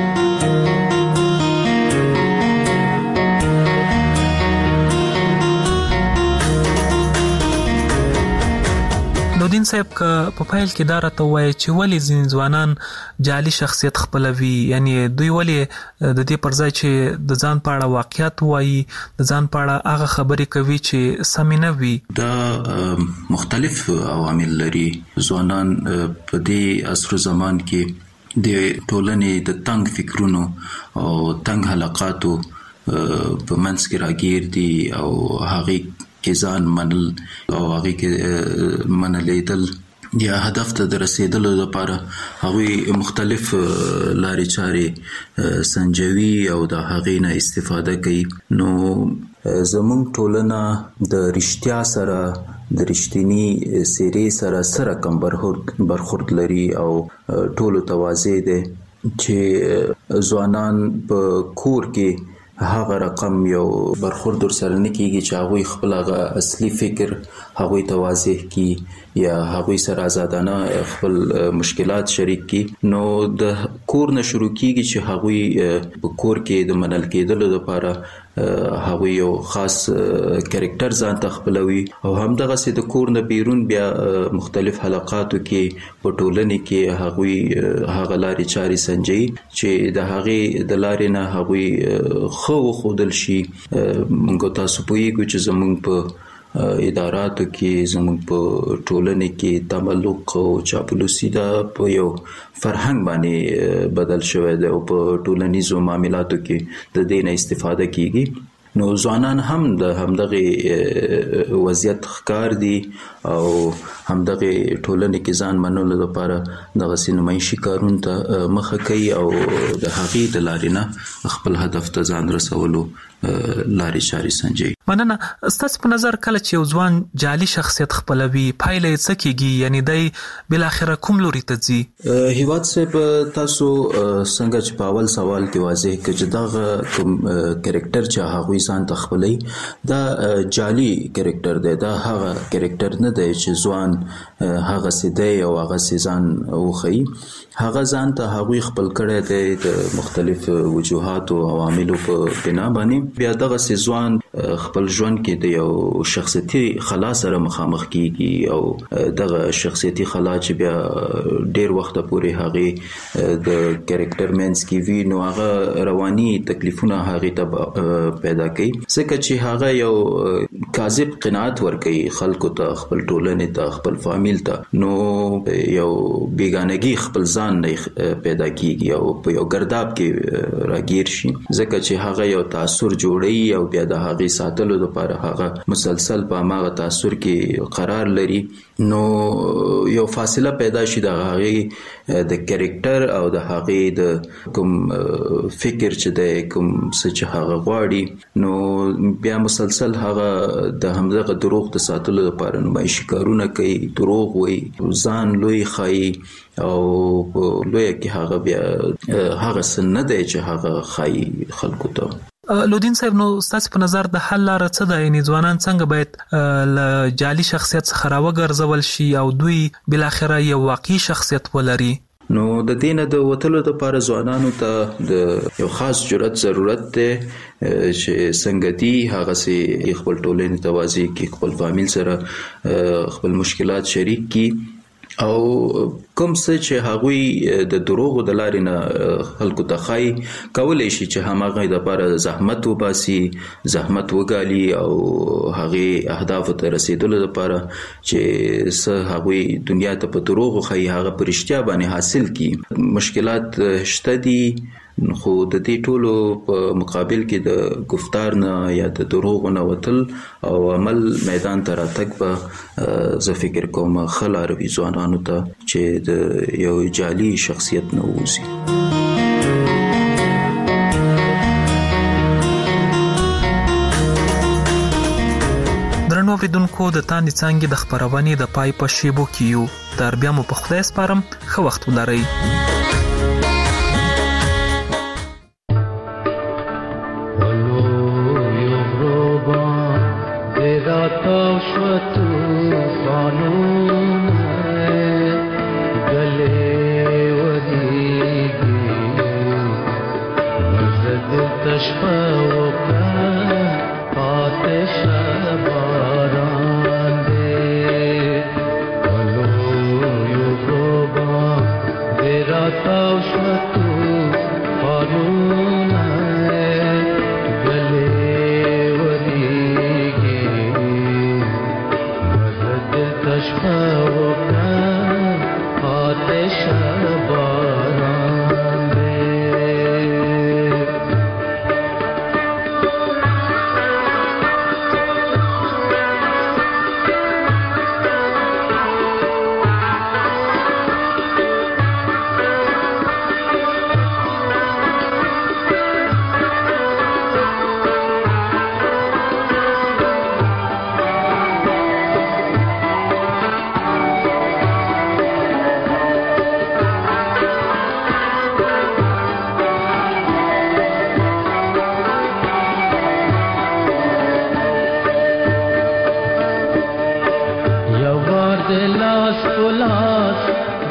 لودین صاحب که په پیل کې دا راته ووایي چې ولې ځینې ځوانان جعلي شخصیت خپلوي، یعنی دوی ولې د دې پر ځای چې د ځان په اړه واقعیت وایي د ځان په اړه هغه خبرې کوي چې سمې نه وي. دا مختلف عوامل لري. ځوانان په دې عصر زمان کې د ټولنې د تنګ فکرونو او تنګ حلقاتو په منځ کې راګیر دي او هغې کې ځان منل او هغې کې منلیدل یا هدف ته د رسیدلو لپاره هغوی مختلف لارې چارې سنجوي او د هغې نه استفاده کوي. نو زموږ ټولنه د رښتیا سره د رښتینی څیرې سره سره کم برخورد لري او ټولو ته واضح دی چې ځوانان په کور کې هغه رقم یو برخورد ورسره نه کیږي چې هغوی خپل هغه اصلي فکر هغوی ته واضح کی یا هغوی سره آزادانه خپل مشکلات شریک کی. نو د کور نه شروع کیږي چې هغوی په کور کې د منل کېدلو لپاره هغوی یو خاص کریکټر ځان ته خپلوي او همدغسې د کور نه بیرون بیا مختلف حلقاتو کې په ټولنې کې هغوی هغه لارې چارې سنجوي چې د هغې د لارې نه هغوی ښه وښودل شي. موږ تاسو پوهیږو چې زموږ په اداراتو کې زموږ په ټولنې کې تملق او چاپلوسي دا په یو فرهنګ باندې بدل شوی دی او په ټولنیزو معاملاتو کې د دې نه استفاده کیږي. نو ځوانان هم د همدغه وضعیت ښکار دي او همدغه ټولنې کې ځان منلو لپاره دغسې نمایشي کارونو ته مخه کوي او د هغې د لارې نه خپل هدف ته ځان رسولو لارې چارې سنجوي. مننه. ستاسو په نظر کله چې یو ځوان جعلي شخصیت خپلوي پایله یې څه کیږي؟ یعنی دی بالاخره کوم لوري ته ځي؟ هیواد صاحب تاسو څنګه چې په اول سوال کې واضح کړ چې دغه کوم کریکټر چې هغوی ځان ته خپلوي دا جعلي کریکټر دی. دا هغه کریکټر نه دی چې ځوان هغسې دی او هغسې ځان وښیي. هغه ځان ته هغوی خپل کړی دی د مختلف وجوهاتو او عواملو په بنا باندې. بیا دغسې ځوان خپل ژوند کې د یو شخصیتي خلا سره مخامخ کیږي او دغه شخصیتي خلا چې بیا ډیر وخت پورې هغه د کریکټر مینس کې وي نو هغه رواني تکلیفونه هغه ته پیدا کوي ځکه چې هغه یو کاذب قناعت ورکوي خلکو ته، خپل ټولنې ته، خپل فامیل ته. نو یو بیگانگی خپل ځان نه پیدا کیږي او په یو ګرداب کې راګیر شي ځکه چې هغه یو تاثر جوړي او بیا د هغه ساتلو لپاره هغه مسلسل په هغه تاثر کې قرار لري. نو یو فاصله پیدا شي د هغه د کریکټر او د هغه د کوم فکر چې د کوم څه چې هغه غواړي نو بیا مسلسل هغه د همدغه دروغ د ساتلو لپاره نمایشي کارونه کوي، دروغ وایي، ځان لوی ښایي او لوی کې هغه بیا هغه څه نه دی چې هغه ښایي خلکو ته. لودین صاحب نو ستاسو په نظر د حل لاره څه ده؟ یعنې ځوانان څنګه باید له جعلي شخصیت څخه راوګرځول شي او دوی بالاخره یو واقعي شخصیت ولري؟ نو د دې نه د وتلو لپاره ځوانانو ته د یو خاص جرأت ضرورت دی چې څنګه دي هغسې خپل ټولنې ته واضح کړي، خپل فامیل سره خپل مشکلات شریک کړي او کوم څه چې هغوی د دروغو د لارې نه خلکو ته ښایي کولی شي چې هماغه دپاره زحمت وباسي، زحمت وګالي او هغې اهدافو ته رسیدلو لپاره چې څه هغوی دنیا ته په دروغو ښایي هغه په رښتیا باندې حاصل کړي. مشکلات شته دي خو د دې ټولو په مقابل کې د گفتار نه یا د دروغو نه وتل او عمل میدان ته راتګ به زه فکر کوم ښه لاره وي ځوانانو ته چې د یو جعلي شخصیت نه ووځي. درنو اوریدونکو د تاندې څانګې د خپرونې د پای په شیبو کې یو. تر بیا مو په خدای سپارم، ښه وخت ولرئ.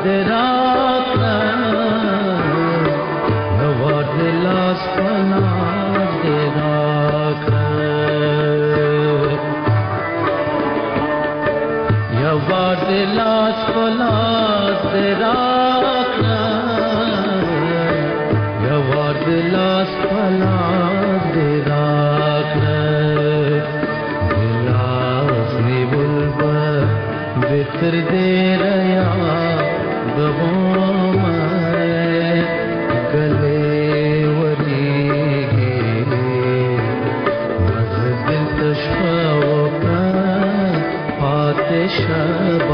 Shab